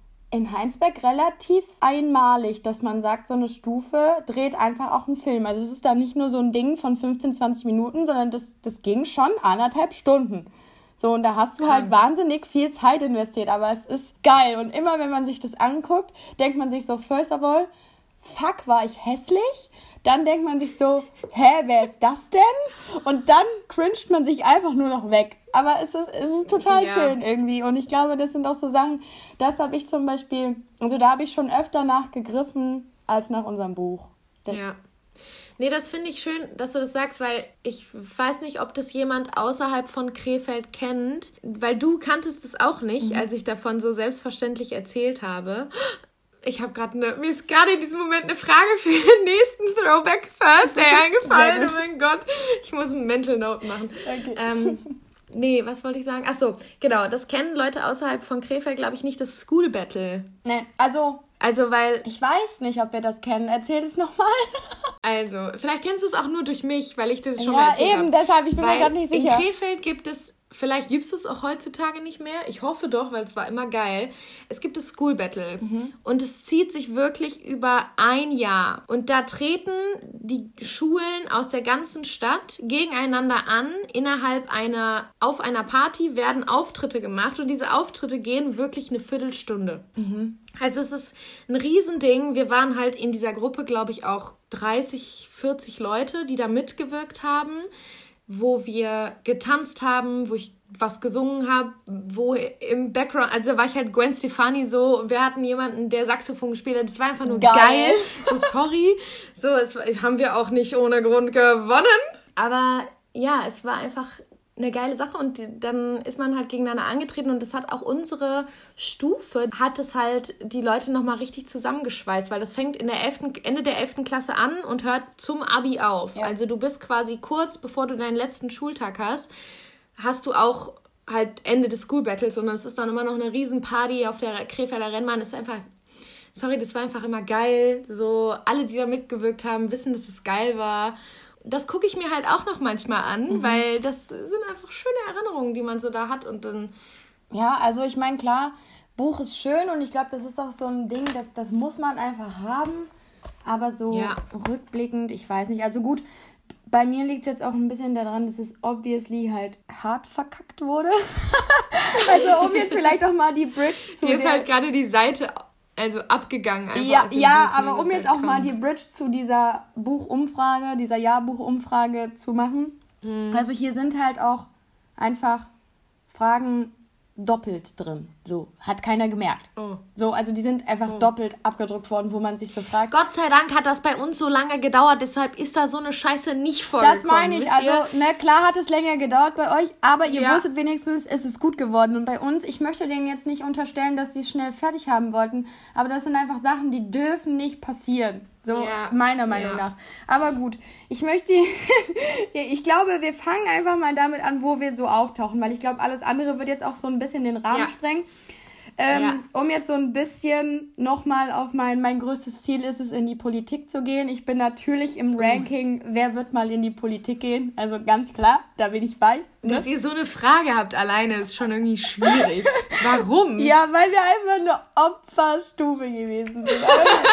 in Heinsberg relativ einmalig, dass man sagt, so eine Stufe dreht einfach auch einen Film. Also es ist da nicht nur so ein Ding von fünfzehn, zwanzig Minuten, sondern das, das ging schon anderthalb Stunden. So, und da hast du halt wahnsinnig viel Zeit investiert, aber es ist geil. Und immer, wenn man sich das anguckt, denkt man sich so, first of all, fuck, war ich hässlich? Dann denkt man sich so, hä, wer ist das denn? Und dann cringed man sich einfach nur noch weg. Aber es ist, es ist total ja. schön irgendwie. Und ich glaube, das sind auch so Sachen, das habe ich zum Beispiel, also da habe ich schon öfter nachgegriffen als nach unserem Buch. Ja. Nee, das finde ich schön, dass du das sagst, weil ich weiß nicht, ob das jemand außerhalb von Krefeld kennt, weil du kanntest es auch nicht, mhm. als ich davon so selbstverständlich erzählt habe. Ich habe gerade eine, mir ist gerade in diesem Moment eine Frage für den nächsten Throwback Thursday eingefallen. Oh mein Gott, ich muss ein Mental Note machen. Okay. Ähm, nee, was wollte ich sagen? Ach so, genau, das kennen Leute außerhalb von Krefeld, glaube ich, nicht, das School Battle. Nee, also... Also, weil... Ich weiß nicht, ob wir das kennen. Erzähl das nochmal. Also, vielleicht kennst du es auch nur durch mich, weil ich das schon ja, mal erzählt habe. Ja, eben, deshalb, ich bin weil mir gerade nicht sicher. In Krefeld gibt es, vielleicht gibt es es auch heutzutage nicht mehr. Ich hoffe doch, weil es war immer geil. Es gibt das School Battle. Mhm. Und es zieht sich wirklich über ein Jahr. Und da treten die Schulen aus der ganzen Stadt gegeneinander an. Innerhalb einer, auf einer Party werden Auftritte gemacht. Und diese Auftritte gehen wirklich eine Viertelstunde. Mhm. Also es ist ein Riesending. Wir waren halt in dieser Gruppe, glaube ich, auch dreißig, vierzig Leute, die da mitgewirkt haben, wo wir getanzt haben, wo ich was gesungen habe, wo im Background, also war ich halt Gwen Stefani so, und wir hatten jemanden, der Saxophon gespielt hat. Das war einfach nur geil. geil. So, sorry. So, das haben wir auch nicht ohne Grund gewonnen. Aber ja, es war einfach eine geile Sache und dann ist man halt gegeneinander angetreten und das hat auch unsere Stufe, hat es halt die Leute nochmal richtig zusammengeschweißt, weil das fängt in der elften Ende der elften Klasse an und hört zum Abi auf. Ja. Also du bist quasi kurz, bevor du deinen letzten Schultag hast, hast du auch halt Ende des School Battles und es ist dann immer noch eine Riesenparty auf der Krefelder Rennbahn. Das ist einfach, sorry, das war einfach immer geil. So, alle, die da mitgewirkt haben, wissen, dass es geil war. Das gucke ich mir halt auch noch manchmal an, mhm. weil das sind einfach schöne Erinnerungen, die man so da hat und dann... Ja, also ich meine, klar, Buch ist schön und ich glaube, das ist auch so ein Ding, das, das muss man einfach haben, aber so ja. rückblickend, ich weiß nicht, also gut, bei mir liegt es jetzt auch ein bisschen daran, dass es obviously halt hart verkackt wurde. Also um jetzt vielleicht auch mal die Bridge zu... Hier ist halt gerade die Seite... Also abgegangen einfach. Ja, ja Buch, aber um jetzt halt auch mal die Bridge zu dieser Buchumfrage, dieser Jahrbuchumfrage zu machen. Mhm. Also hier sind halt auch einfach Fragen doppelt drin. So, hat keiner gemerkt. Oh. So, also die sind einfach oh. doppelt abgedruckt worden, wo man sich so fragt. Gott sei Dank hat das bei uns so lange gedauert, deshalb ist da so eine Scheiße nicht vorgekommen. Das meine ich, also ne, klar hat es länger gedauert bei euch, aber ihr ja. wusstet wenigstens, es ist gut geworden. Und bei uns, ich möchte denen jetzt nicht unterstellen, dass sie es schnell fertig haben wollten, aber das sind einfach Sachen, die dürfen nicht passieren. So, ja. meiner Meinung ja. nach. Aber gut, ich möchte, ich glaube, wir fangen einfach mal damit an, wo wir so auftauchen, weil ich glaube, alles andere wird jetzt auch so ein bisschen den Rahmen ja. sprengen. Ähm, ja. Um jetzt so ein bisschen nochmal auf mein, mein größtes Ziel ist es, in die Politik zu gehen. Ich bin natürlich im Ranking, wer wird mal in die Politik gehen? Also ganz klar, da bin ich bei. Ne? Dass ihr so eine Frage habt alleine, ist schon irgendwie schwierig. Warum? Ja, weil wir einfach eine Opferstufe gewesen sind.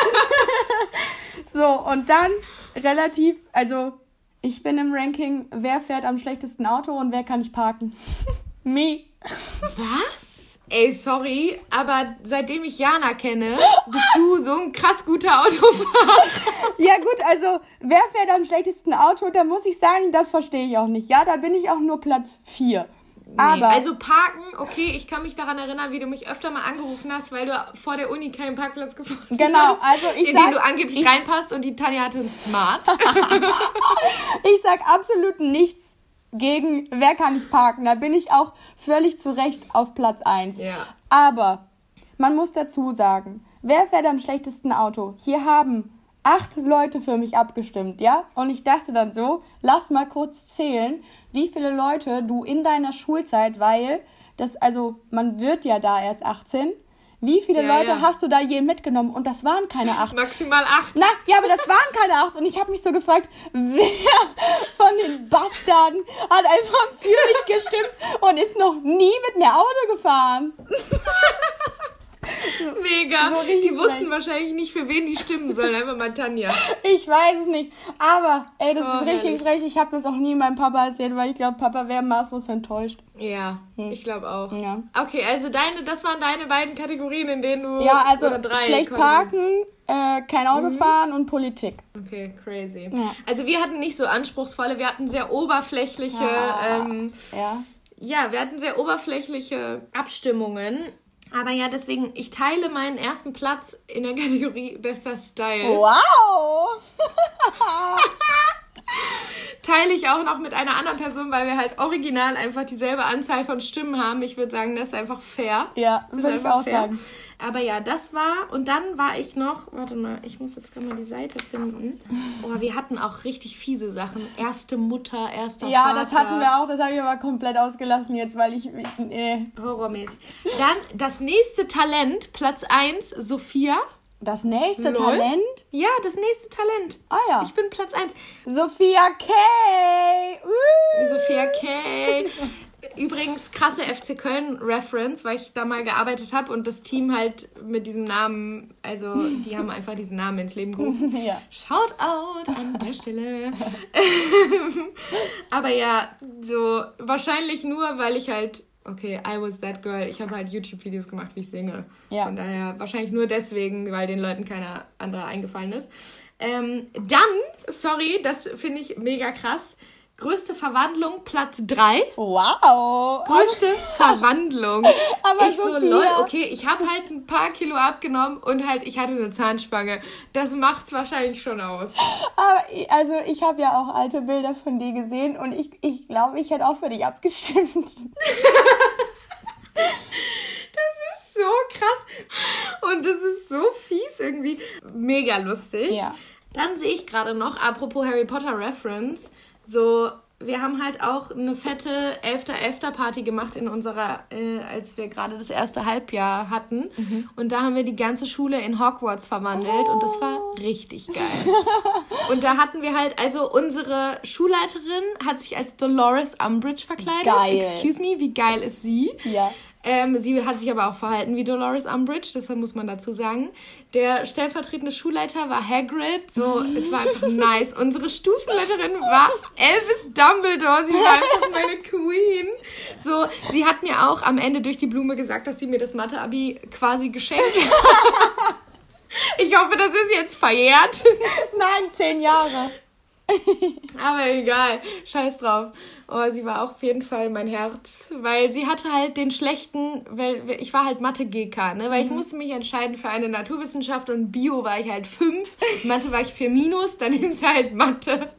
So, und dann relativ, also ich bin im Ranking, wer fährt am schlechtesten Auto und wer kann ich parken? Me. Was? Ey, sorry, aber seitdem ich Jana kenne, bist du so ein krass guter Autofahrer. Ja gut, also wer fährt am schlechtesten Auto, da muss ich sagen, das verstehe ich auch nicht. Ja, da bin ich auch nur Platz vier. Nee, aber also parken, okay, ich kann mich daran erinnern, wie du mich öfter mal angerufen hast, weil du vor der Uni keinen Parkplatz gefunden genau, hast. Also ich in sag, den du angeblich ich, reinpasst und die Tanja hatte einen Smart. Ich sag absolut nichts gegen wer kann ich parken. Da bin ich auch völlig zu Recht auf Platz eins. Ja. Aber man muss dazu sagen, wer fährt am schlechtesten Auto? Hier haben acht Leute für mich abgestimmt, ja? Und ich dachte dann so, lass mal kurz zählen, wie viele Leute du in deiner Schulzeit, weil das, also man wird ja da erst achtzehn, wie viele ja, Leute ja. hast du da je mitgenommen? Und das waren keine acht. Maximal acht. Na, ja, aber das waren keine acht. Und ich habe mich so gefragt, wer von den Bastarden hat einfach für mich gestimmt und ist noch nie mit mir Auto gefahren? Mega. So die wussten frech. Wahrscheinlich nicht, für wen die stimmen sollen. Einfach mal Tanja. Ich weiß es nicht. Aber, ey, das oh, ist richtig herrlich. frech. Ich habe das auch nie meinem Papa erzählt, weil ich glaube, Papa wäre maßlos enttäuscht. Ja, hm. ich glaube auch. Ja. Okay, also deine, das waren deine beiden Kategorien, in denen du... Ja, also oder drei schlecht konnten. parken, äh, kein Auto mhm. fahren und Politik. Okay, crazy. Ja. Also wir hatten nicht so anspruchsvolle, wir hatten sehr oberflächliche... Ja. Ähm, ja. ja, wir hatten sehr oberflächliche Abstimmungen. Aber ja, deswegen, ich teile meinen ersten Platz in der Kategorie Bester Style. Wow! Teile ich auch noch mit einer anderen Person, weil wir halt original einfach dieselbe Anzahl von Stimmen haben. Ich würde sagen, das ist einfach fair. Ja, würde ich auch fair. sagen. Aber ja, das war, und dann war ich noch, warte mal, ich muss jetzt gerade mal die Seite finden. Oh, wir hatten auch richtig fiese Sachen. Erste Mutter, erster ja, Vater. Ja, das hatten wir auch, das habe ich aber komplett ausgelassen jetzt, weil ich, äh. Horrormäßig. Dann das nächste Talent, Platz eins, Sophia. Das nächste Lol. Talent? Ja, das nächste Talent. Ah ja. Ich bin Platz eins. Sophia Kay. Uh. Sophia Kay. Übrigens krasse F C Köln-Reference, weil ich da mal gearbeitet habe und das Team halt mit diesem Namen, also die haben einfach diesen Namen ins Leben gerufen. Ja. Shoutout an der Stelle. Aber ja, so wahrscheinlich nur, weil ich halt, okay, I was that girl. Ich habe halt YouTube-Videos gemacht, wie ich singe. Ja. Von daher wahrscheinlich nur deswegen, weil den Leuten keiner anderer eingefallen ist. Ähm, dann, sorry, das finde ich mega krass. Größte Verwandlung, Platz drei. Wow. Größte Verwandlung. Aber ich so, Sophia. lol, okay, ich habe halt ein paar Kilo abgenommen und halt, ich hatte eine Zahnspange. Das macht's wahrscheinlich schon aus. Aber, also, ich habe ja auch alte Bilder von dir gesehen und ich, ich glaube, ich hätte auch für dich abgestimmt. Das ist so krass. Und das ist so fies irgendwie. Mega lustig. Ja. Dann sehe ich gerade noch, apropos Harry Potter Reference, so, wir haben halt auch eine fette elfter elfter Party gemacht in unserer, äh, als wir gerade das erste Halbjahr hatten. Mhm. Und da haben wir die ganze Schule in Hogwarts verwandelt oh. und das war richtig geil. Und da hatten wir halt, also unsere Schulleiterin hat sich als Dolores Umbridge verkleidet. Geil. Excuse me, wie geil ist sie? Ja. Ähm, sie hat sich aber auch verhalten wie Dolores Umbridge, deshalb muss man dazu sagen. Der stellvertretende Schulleiter war Hagrid, so, es war einfach nice. Unsere Stufenleiterin war Elvis Dumbledore, sie war einfach meine Queen. So, sie hat mir auch am Ende durch die Blume gesagt, dass sie mir das Mathe-Abi quasi geschenkt hat. Ich hoffe, das ist jetzt verjährt. Nein, zehn Jahre. Aber egal, scheiß drauf. Oh, sie war auch auf jeden Fall mein Herz, weil sie hatte halt den schlechten, weil ich war halt Mathe-G K, ne, weil ich mhm. musste mich entscheiden für eine Naturwissenschaft und Bio war ich halt fünf, Mathe war ich vier minus, dann nimmst du halt Mathe.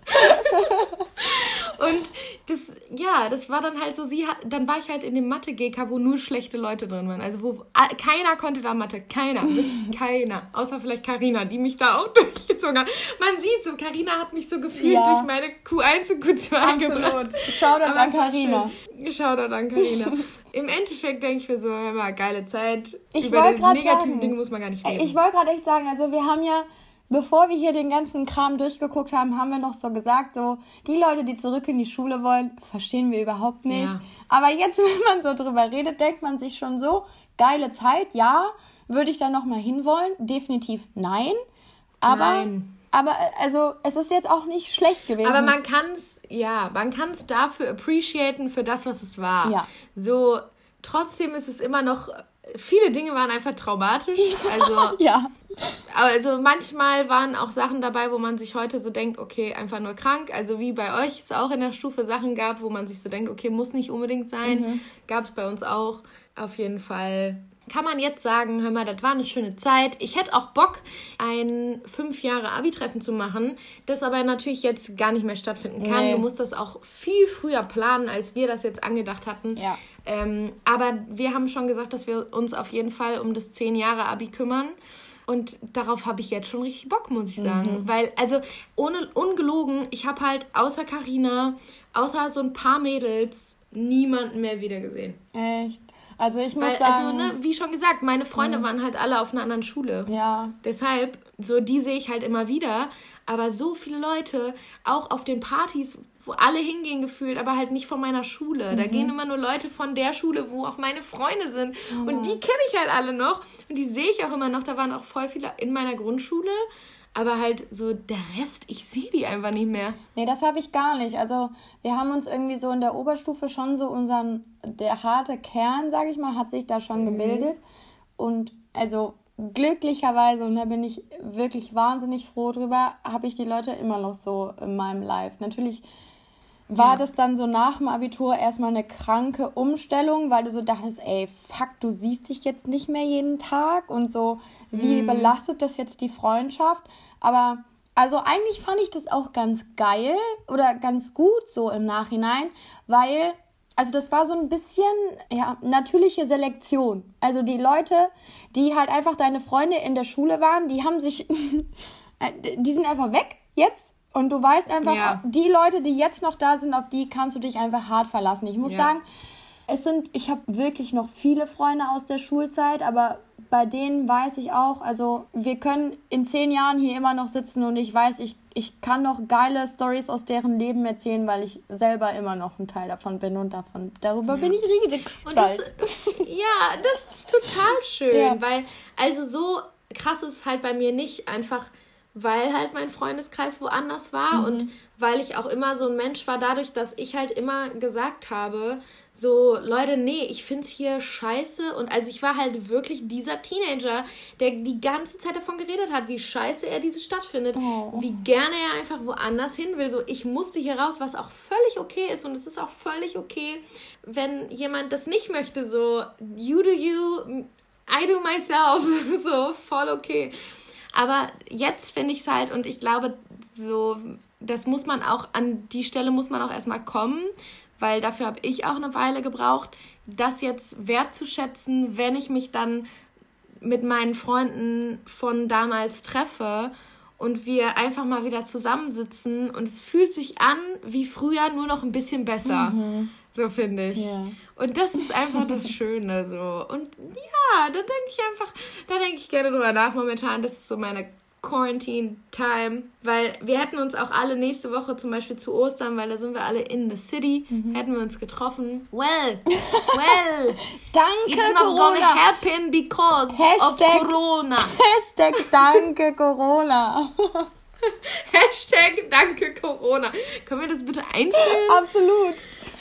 Und das, ja, das war dann halt so, sie hat, dann war ich halt in dem Mathe-G K, wo nur schlechte Leute drin waren, also wo keiner konnte da Mathe, keiner, wirklich keiner, außer vielleicht Carina, die mich da auch durchgezogen hat. Man sieht so, Carina hat mich so gefühlt ja. durch meine Q eins und Q zwei Absolut. gebracht. Shoutout an Carina. Shoutout an Carina. Im Endeffekt denke ich mir so, hör mal, geile Zeit. Ich Über die negativen sagen, Dinge muss man gar nicht reden. Ich wollte gerade echt sagen, also wir haben ja, bevor wir hier den ganzen Kram durchgeguckt haben, haben wir noch so gesagt, so, die Leute, die zurück in die Schule wollen, verstehen wir überhaupt nicht. Ja. Aber jetzt, wenn man so drüber redet, denkt man sich schon so, geile Zeit, ja, würde ich da nochmal hinwollen? Definitiv nein. Aber... Nein. Aber also es ist jetzt auch nicht schlecht gewesen. Aber man kann es, ja, man kann es dafür appreciaten für das, was es war. Ja. So, trotzdem ist es immer noch, viele Dinge waren einfach traumatisch. Also, ja. Also manchmal waren auch Sachen dabei, wo man sich heute so denkt, okay, einfach nur krank. Also wie bei euch es auch in der Stufe Sachen gab, wo man sich so denkt, okay, muss nicht unbedingt sein. Mhm. Gab es bei uns auch. Auf jeden Fall, kann man jetzt sagen, hör mal, das war eine schöne Zeit. Ich hätte auch Bock, ein fünf Jahre Abi-Treffen zu machen, das aber natürlich jetzt gar nicht mehr stattfinden kann. Nee. Du musst das auch viel früher planen, als wir das jetzt angedacht hatten. Ja. Ähm, aber wir haben schon gesagt, dass wir uns auf jeden Fall um das zehn Jahre Abi kümmern. Und darauf habe ich jetzt schon richtig Bock, muss ich sagen. Mhm. Weil, also, ohne ungelogen, ich habe halt außer Carina, außer so ein paar Mädels, niemanden mehr wiedergesehen. Echt? Also ich muss Weil, sagen... Also, ne, wie schon gesagt, meine Freunde mhm. waren halt alle auf einer anderen Schule. Ja. Deshalb, so die sehe ich halt immer wieder. Aber so viele Leute, auch auf den Partys, wo alle hingehen gefühlt, aber halt nicht von meiner Schule. Mhm. Da gehen immer nur Leute von der Schule, wo auch meine Freunde sind. Mhm. Und die kenne ich halt alle noch. Und die sehe ich auch immer noch. Da waren auch voll viele in meiner Grundschule. Aber halt so der Rest, ich sehe die einfach nicht mehr. Nee, das habe ich gar nicht. Also wir haben uns irgendwie so in der Oberstufe schon so unseren, der harte Kern, sage ich mal, hat sich da schon mhm. gebildet. Und also glücklicherweise, und da bin ich wirklich wahnsinnig froh drüber, habe ich die Leute immer noch so in meinem Live. Natürlich war ja. das dann so nach dem Abitur erstmal eine kranke Umstellung, weil du so dachtest, ey, fuck, du siehst dich jetzt nicht mehr jeden Tag und so, wie mhm. belastet das jetzt die Freundschaft? Aber also eigentlich fand ich das auch ganz geil oder ganz gut so im Nachhinein, weil, also das war so ein bisschen, ja, natürliche Selektion. Also die Leute, die halt einfach deine Freunde in der Schule waren, die haben sich, die sind einfach weg jetzt. Und du weißt einfach, ja. die Leute, die jetzt noch da sind, auf die kannst du dich einfach hart verlassen. Ich muss ja. sagen, es sind, ich habe wirklich noch viele Freunde aus der Schulzeit, aber bei denen weiß ich auch, also wir können in zehn Jahren hier immer noch sitzen und ich weiß, ich, ich kann noch geile Storys aus deren Leben erzählen, weil ich selber immer noch ein Teil davon bin und davon, darüber ja. bin ich riesig stolz. Ja, das ist total schön, ja. weil also so krass ist es halt bei mir nicht einfach, weil halt mein Freundeskreis woanders war mhm. und weil ich auch immer so ein Mensch war, dadurch, dass ich halt immer gesagt habe, so, Leute, nee, ich find's hier scheiße. Und also ich war halt wirklich dieser Teenager, der die ganze Zeit davon geredet hat, wie scheiße er diese Stadt findet, oh. wie gerne er einfach woanders hin will. So, ich musste hier raus, was auch völlig okay ist. Und es ist auch völlig okay, wenn jemand das nicht möchte. So, you do you, I do myself. So, voll okay. Aber jetzt finde ich es halt, und ich glaube, so, das muss man auch, an die Stelle muss man auch erstmal kommen, weil dafür habe ich auch eine Weile gebraucht, das jetzt wertzuschätzen, wenn ich mich dann mit meinen Freunden von damals treffe und wir einfach mal wieder zusammensitzen und es fühlt sich an wie früher, nur noch ein bisschen besser. Mhm. So finde ich. Ja. Und das ist einfach das Schöne so. Und ja, da denke ich einfach, da denke ich gerne drüber nach momentan. Das ist so meine Quarantine-Time. Weil wir hätten uns auch alle nächste Woche zum Beispiel zu Ostern, weil da sind wir alle in the city, mhm. hätten wir uns getroffen. Well, well. Danke, it's not Corona. gonna happen because Hashtag, of Corona. Hashtag danke, Corona. Hashtag danke, Corona. Können wir das bitte einführen? Absolut.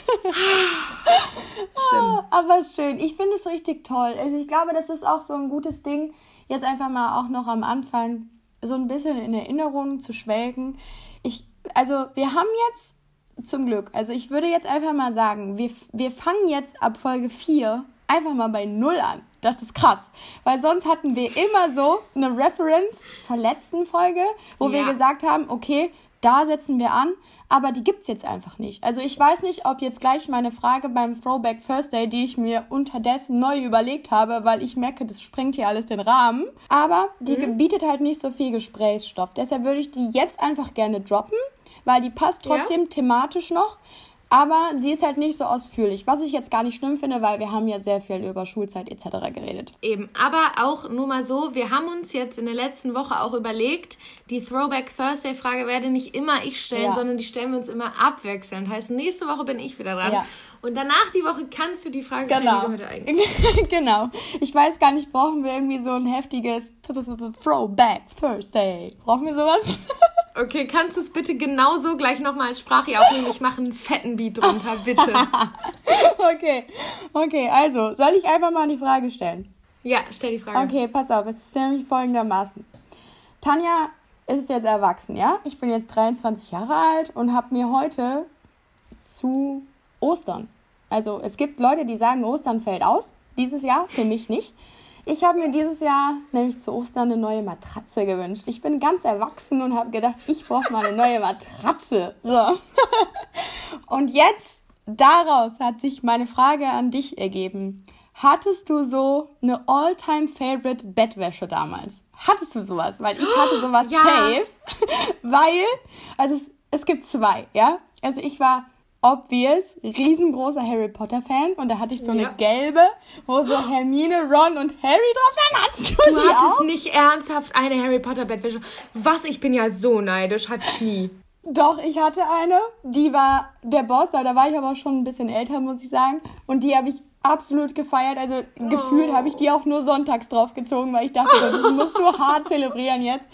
ah, aber schön. Ich finde es richtig toll. Also ich glaube, das ist auch so ein gutes Ding, jetzt einfach mal auch noch am Anfang so ein bisschen in Erinnerung zu schwelgen. Ich, also wir haben jetzt zum Glück, also ich würde jetzt einfach mal sagen, wir, wir fangen jetzt ab Folge vier einfach mal bei Null an. Das ist krass, weil sonst hatten wir immer so eine Reference zur letzten Folge, wo ja. wir gesagt haben, okay, da setzen wir an, aber die gibt's jetzt einfach nicht. Also ich weiß nicht, ob jetzt gleich meine Frage beim Throwback Thursday, die ich mir unterdessen neu überlegt habe, weil ich merke, das sprengt hier alles den Rahmen, aber die mhm. bietet halt nicht so viel Gesprächsstoff. Deshalb würde ich die jetzt einfach gerne droppen, weil die passt trotzdem ja. thematisch noch, aber sie ist halt nicht so ausführlich, was ich jetzt gar nicht schlimm finde, weil wir haben ja sehr viel über Schulzeit et cetera geredet. Eben, aber auch nur mal so, wir haben uns jetzt in der letzten Woche auch überlegt, die Throwback Thursday Frage werde nicht immer ich stellen, ja. sondern die stellen wir uns immer abwechselnd. Heißt, nächste Woche bin ich wieder dran. Ja. Und danach die Woche kannst du die Frage genau. stellen, die du heute eigentlich Genau. Ich weiß gar nicht, brauchen wir irgendwie so ein heftiges Throwback Thursday? Brauchen wir sowas? Okay, kannst du es bitte genauso gleich nochmal als Sprache aufnehmen? Ich mache einen fetten Beat drunter, bitte. Okay, okay, also, soll ich einfach mal die Frage stellen? Ja, stell die Frage. Okay, pass auf, es ist nämlich folgendermaßen. Tanja ist jetzt erwachsen, ja? Ich bin jetzt dreiundzwanzig Jahre alt und habe mir heute zu Ostern, also es gibt Leute, die sagen, Ostern fällt aus, dieses Jahr, für mich nicht. Ich habe mir dieses Jahr nämlich zu Ostern eine neue Matratze gewünscht. Ich bin ganz erwachsen und habe gedacht, ich brauche mal eine neue Matratze. So. Und jetzt, daraus hat sich meine Frage an dich ergeben. Hattest du so eine All-Time-Favorite Bettwäsche damals? Hattest du sowas? Weil ich hatte sowas ja. safe. Weil, also es, es gibt zwei, ja? Also ich war obvious riesengroßer Harry Potter Fan und da hatte ich so eine ja. gelbe, wo so Hermine, Ron und Harry drauf waren. Hattest du Du die hattest auch? nicht ernsthaft eine Harry Potter Bettwäsche. Was? Ich bin ja so neidisch. Hatte ich nie. Doch, ich hatte eine. Die war der Boss, da war ich aber schon ein bisschen älter, muss ich sagen. Und die habe ich absolut gefeiert. Also oh. gefühlt habe ich die auch nur sonntags draufgezogen, weil ich dachte, das musst du hart zelebrieren jetzt.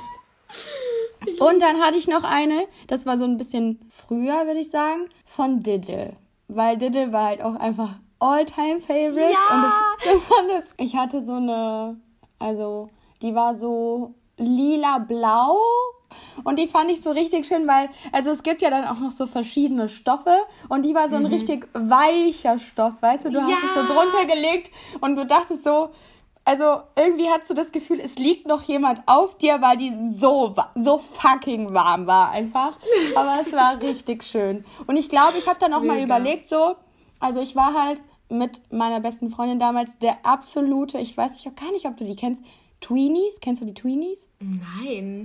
Und dann hatte ich noch eine, das war so ein bisschen früher, würde ich sagen, von Diddle. Weil Diddle war halt auch einfach All-Time-Favorite. Ja. Und das, das, ich hatte so eine, also die war so lila-blau. Und die fand ich so richtig schön, weil, also es gibt ja dann auch noch so verschiedene Stoffe und die war so ein mhm. richtig weicher Stoff, weißt du, du hast ja. dich so drunter gelegt und du dachtest so, also irgendwie hast du das Gefühl, es liegt noch jemand auf dir, weil die so, so fucking warm war einfach, aber es war richtig schön. Und ich glaube, ich habe dann auch Mega. mal überlegt so, also ich war halt mit meiner besten Freundin damals der absolute, ich weiß ich auch gar nicht, ob du die kennst, Tweenies, kennst du die Tweenies? Nein.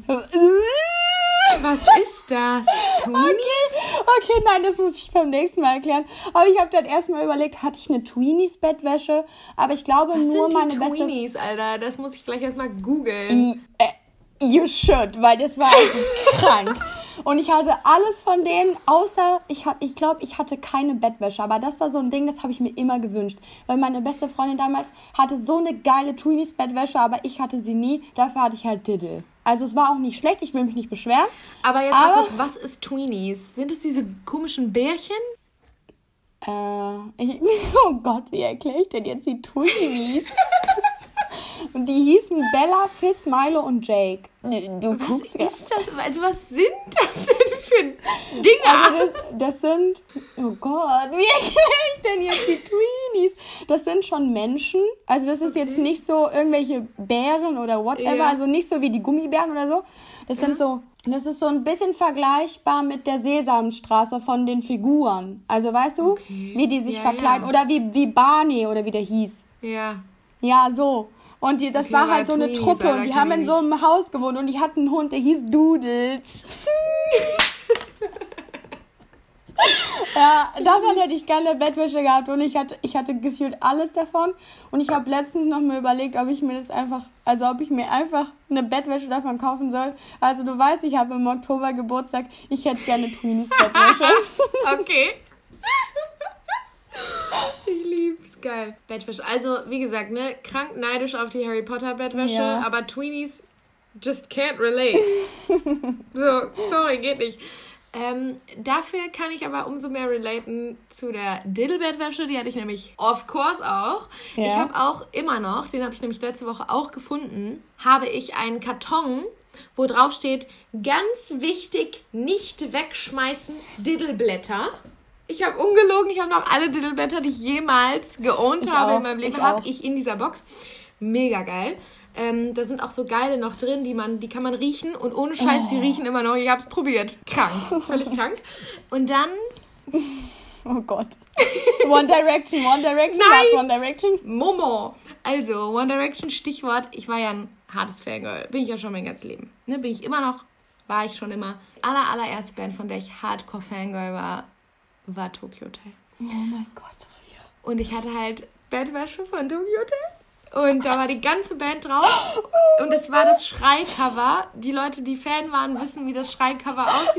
Was ist das? Tweenies? Okay, okay, nein, das muss ich beim nächsten Mal erklären. Aber ich habe dann erstmal überlegt, hatte ich eine Tweenies-Bettwäsche? Aber ich glaube Was nur sind meine die beste... Tweenies, Alter? Das muss ich gleich erstmal googeln. You should, weil das war einfach krank. Und ich hatte alles von denen, außer, ich, ich glaube, ich hatte keine Bettwäsche. Aber das war so ein Ding, das habe ich mir immer gewünscht. Weil meine beste Freundin damals hatte so eine geile Tweenies-Bettwäsche, aber ich hatte sie nie. Dafür hatte ich halt Diddle. Also es war auch nicht schlecht, ich will mich nicht beschweren. Aber jetzt aber, mal kurz, was ist Tweenies? Sind es diese komischen Bärchen? Äh, ich, oh Gott, wie erkläre ich denn jetzt die Tweenies? Und die hießen Bella, Fizz, Milo und Jake. Du was guckst, ist ja. das? Also was sind das denn für Dinger? Also das, das sind, oh Gott, wie erkläre ich denn jetzt die Tweenies? Das sind schon Menschen. Also das ist okay. jetzt nicht so irgendwelche Bären oder whatever. Ja. Also nicht so wie die Gummibären oder so. Das ja. sind so, das ist so ein bisschen vergleichbar mit der Sesamstraße von den Figuren. Also weißt du, okay. wie die sich ja, verkleiden. Ja. Oder wie, wie Barney oder wie der hieß. Ja. Ja, so. Und die, das okay, war halt so eine Tweenies, Truppe und die haben in so einem Haus gewohnt und die hatten einen Hund, der hieß Doodles. Ja, davon hätte ich gerne Bettwäsche gehabt und ich hatte, ich hatte gefühlt alles davon und ich habe letztens noch mal überlegt, ob ich mir das einfach, also ob ich mir einfach eine Bettwäsche davon kaufen soll. Also du weißt, ich habe im Oktober Geburtstag, ich hätte gerne Tweenies Bettwäsche. Okay. Ich lieb's, geil. Bettwäsche. Also, wie gesagt, ne, krank neidisch auf die Harry Potter Bettwäsche, ja. aber Tweenies just can't relate. So, sorry, geht nicht. Ähm, dafür kann ich aber umso mehr relaten zu der Diddle-Bettwäsche. Die hatte ich nämlich of course auch. Ja. Ich habe auch immer noch, den habe ich nämlich letzte Woche auch gefunden, habe ich einen Karton, wo drauf steht, ganz wichtig, nicht wegschmeißen, Diddleblätter. Ich habe ungelogen, ich habe noch alle Diddleblätter, die ich jemals geowned habe auch, in meinem Leben, habe ich in dieser Box. Mega geil. Ähm, da sind auch so geile noch drin, die man, die kann man riechen und ohne Scheiß, oh. die riechen immer noch. Ich habe es probiert. Krank, völlig krank. Und dann... Oh Gott. One Direction, One Direction, Nein. was One Direction? Momo. Also, One Direction, Stichwort, ich war ja ein hartes Fangirl. Bin ich ja schon mein ganzes Leben. Ne, bin ich immer noch, war ich schon immer. Aller, allererste Band, von der ich Hardcore-Fangirl war, war Tokyo Hotel. Oh mein Gott, Sophia. Und ich hatte halt Bettwäsche von Tokyo Hotel. Und da war die ganze Band drauf. Und es war das Schrei-Cover. Die Leute, die Fan waren, wissen, wie das Schrei-Cover aussieht.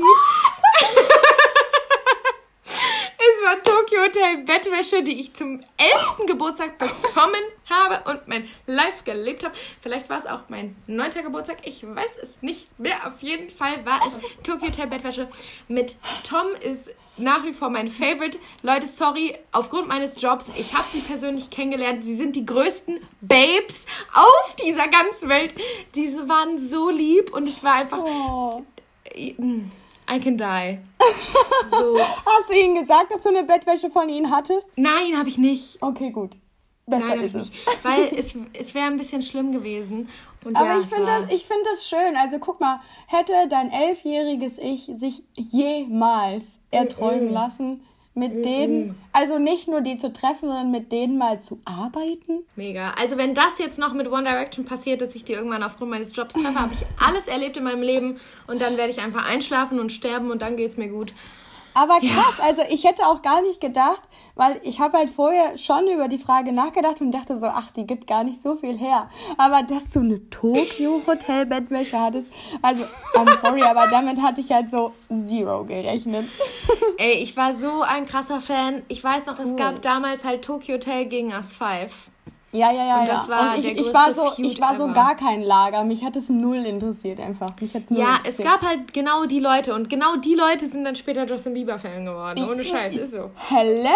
Es war Tokyo Hotel Bettwäsche, die ich zum elften Geburtstag bekommen habe und mein Life gelebt habe. Vielleicht war es auch mein neunter Geburtstag. Ich weiß es nicht mehr. Auf jeden Fall war es Tokyo Hotel Bettwäsche mit Tom ist nach wie vor mein Favorite. Leute, sorry, aufgrund meines Jobs, ich habe die persönlich kennengelernt. Sie sind die größten Babes auf dieser ganzen Welt. Diese waren so lieb und es war einfach... Oh. I can die. So. Hast du ihnen gesagt, dass du eine Bettwäsche von ihnen hattest? Nein, habe ich nicht. Okay, gut. Besser Nein, ist nicht. Weil es, es wäre ein bisschen schlimm gewesen. Und Aber ja, ich finde das, ich find das schön. Also guck mal, hätte dein elfjähriges Ich sich jemals erträumen mm-mm. lassen, mit mm-mm. denen, also nicht nur die zu treffen, sondern mit denen mal zu arbeiten? Mega. Also wenn das jetzt noch mit One Direction passiert, dass ich die irgendwann aufgrund meines Jobs treffe, habe ich alles erlebt in meinem Leben und dann werde ich einfach einschlafen und sterben und dann geht's mir gut. Aber krass, ja. Also ich hätte auch gar nicht gedacht, weil ich habe halt vorher schon über die Frage nachgedacht und dachte so, ach, die gibt gar nicht so viel her. Aber dass du eine Tokyo-Hotel-Bettwäsche hattest, also, I'm sorry, aber damit hatte ich halt so zero gerechnet. Ey, ich war so ein krasser Fan. Ich weiß noch, cool. Es gab damals halt Tokyo Hotel gegen Us five. Ja, ja, ja. Und das ja. war und ich, der ich war so, Feud ich war ever. so gar kein Lager. Mich hat es null interessiert einfach. Mich hat's null ja, interessiert. Es gab halt genau die Leute und genau die Leute sind dann später Justin Bieber Fan geworden. Ohne Scheiß, ist so. Hello!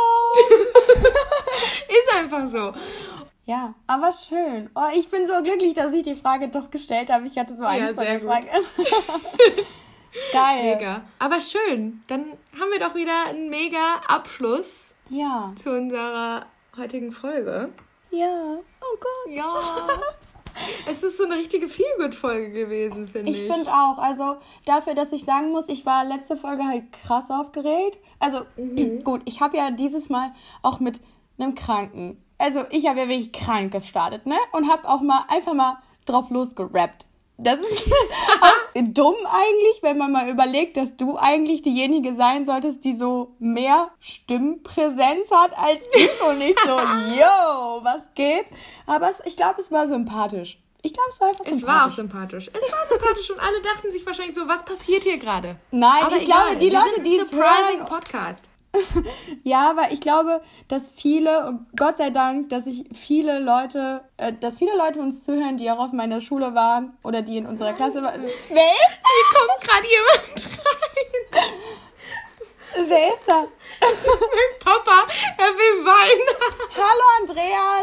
Ist einfach so. Ja, aber schön. Oh, ich bin so glücklich, dass ich die Frage doch gestellt habe. Ich hatte so Angst vor der Frage. Geil. Mega. Aber schön. Dann haben wir doch wieder einen mega Abschluss ja. zu unserer heutigen Folge. Ja. Oh Gott. Ja. Es ist so eine richtige Feelgood-Folge gewesen, finde ich. Ich finde auch. Also dafür, dass ich sagen muss, ich war letzte Folge halt krass aufgeregt. Also mhm. gut, ich habe ja dieses Mal auch mit einem Kranken. Also ich habe ja wirklich krank gestartet, ne? Und habe auch mal einfach mal drauf losgerappt. Das ist auch dumm eigentlich, wenn man mal überlegt, dass du eigentlich diejenige sein solltest, die so mehr Stimmpräsenz hat als ich und nicht so, yo, was geht? Aber es, ich glaube, es war sympathisch. Ich glaube, es war einfach sympathisch. Es war auch sympathisch. Es war sympathisch und alle dachten sich wahrscheinlich so, was passiert hier gerade? Nein, aber ich egal. glaube, die Wir Leute, sind die ein es surprising hören, Podcast. Ja, aber ich glaube, dass viele, und Gott sei Dank, dass ich viele Leute, äh, dass viele Leute uns zuhören, die auch auf meiner Schule waren oder die in unserer Klasse waren. Wer ist da? Hier kommt gerade jemand rein. Wer ist da? Mein Papa, er will weinen. Hallo Andreas.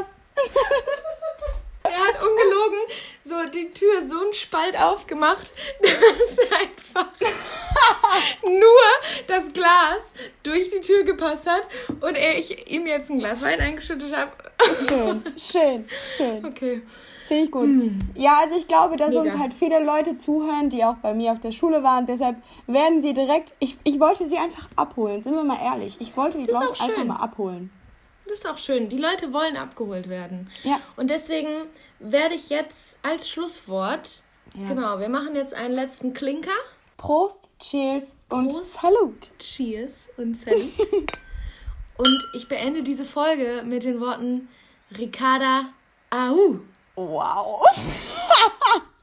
Er hat ungelogen so die Tür so einen Spalt aufgemacht, dass einfach nur das Glas durch die Tür gepasst hat und er, ich ihm jetzt ein Glas Wein eingeschüttet habe. Schön, schön, schön. Okay. Finde ich gut. Hm. Ja, also ich glaube, dass Mega. uns halt viele Leute zuhören, die auch bei mir auf der Schule waren. Deshalb werden sie direkt, ich, ich wollte sie einfach abholen, sind wir mal ehrlich. Ich wollte die das Leute einfach mal abholen. Das ist auch schön. Die Leute wollen abgeholt werden. Ja. Und deswegen werde ich jetzt als Schlusswort, ja. genau, wir machen jetzt einen letzten Klinker. Prost, Cheers und Prost, Salut. Cheers und Salut. Und ich beende diese Folge mit den Worten Ricarda Au. Wow.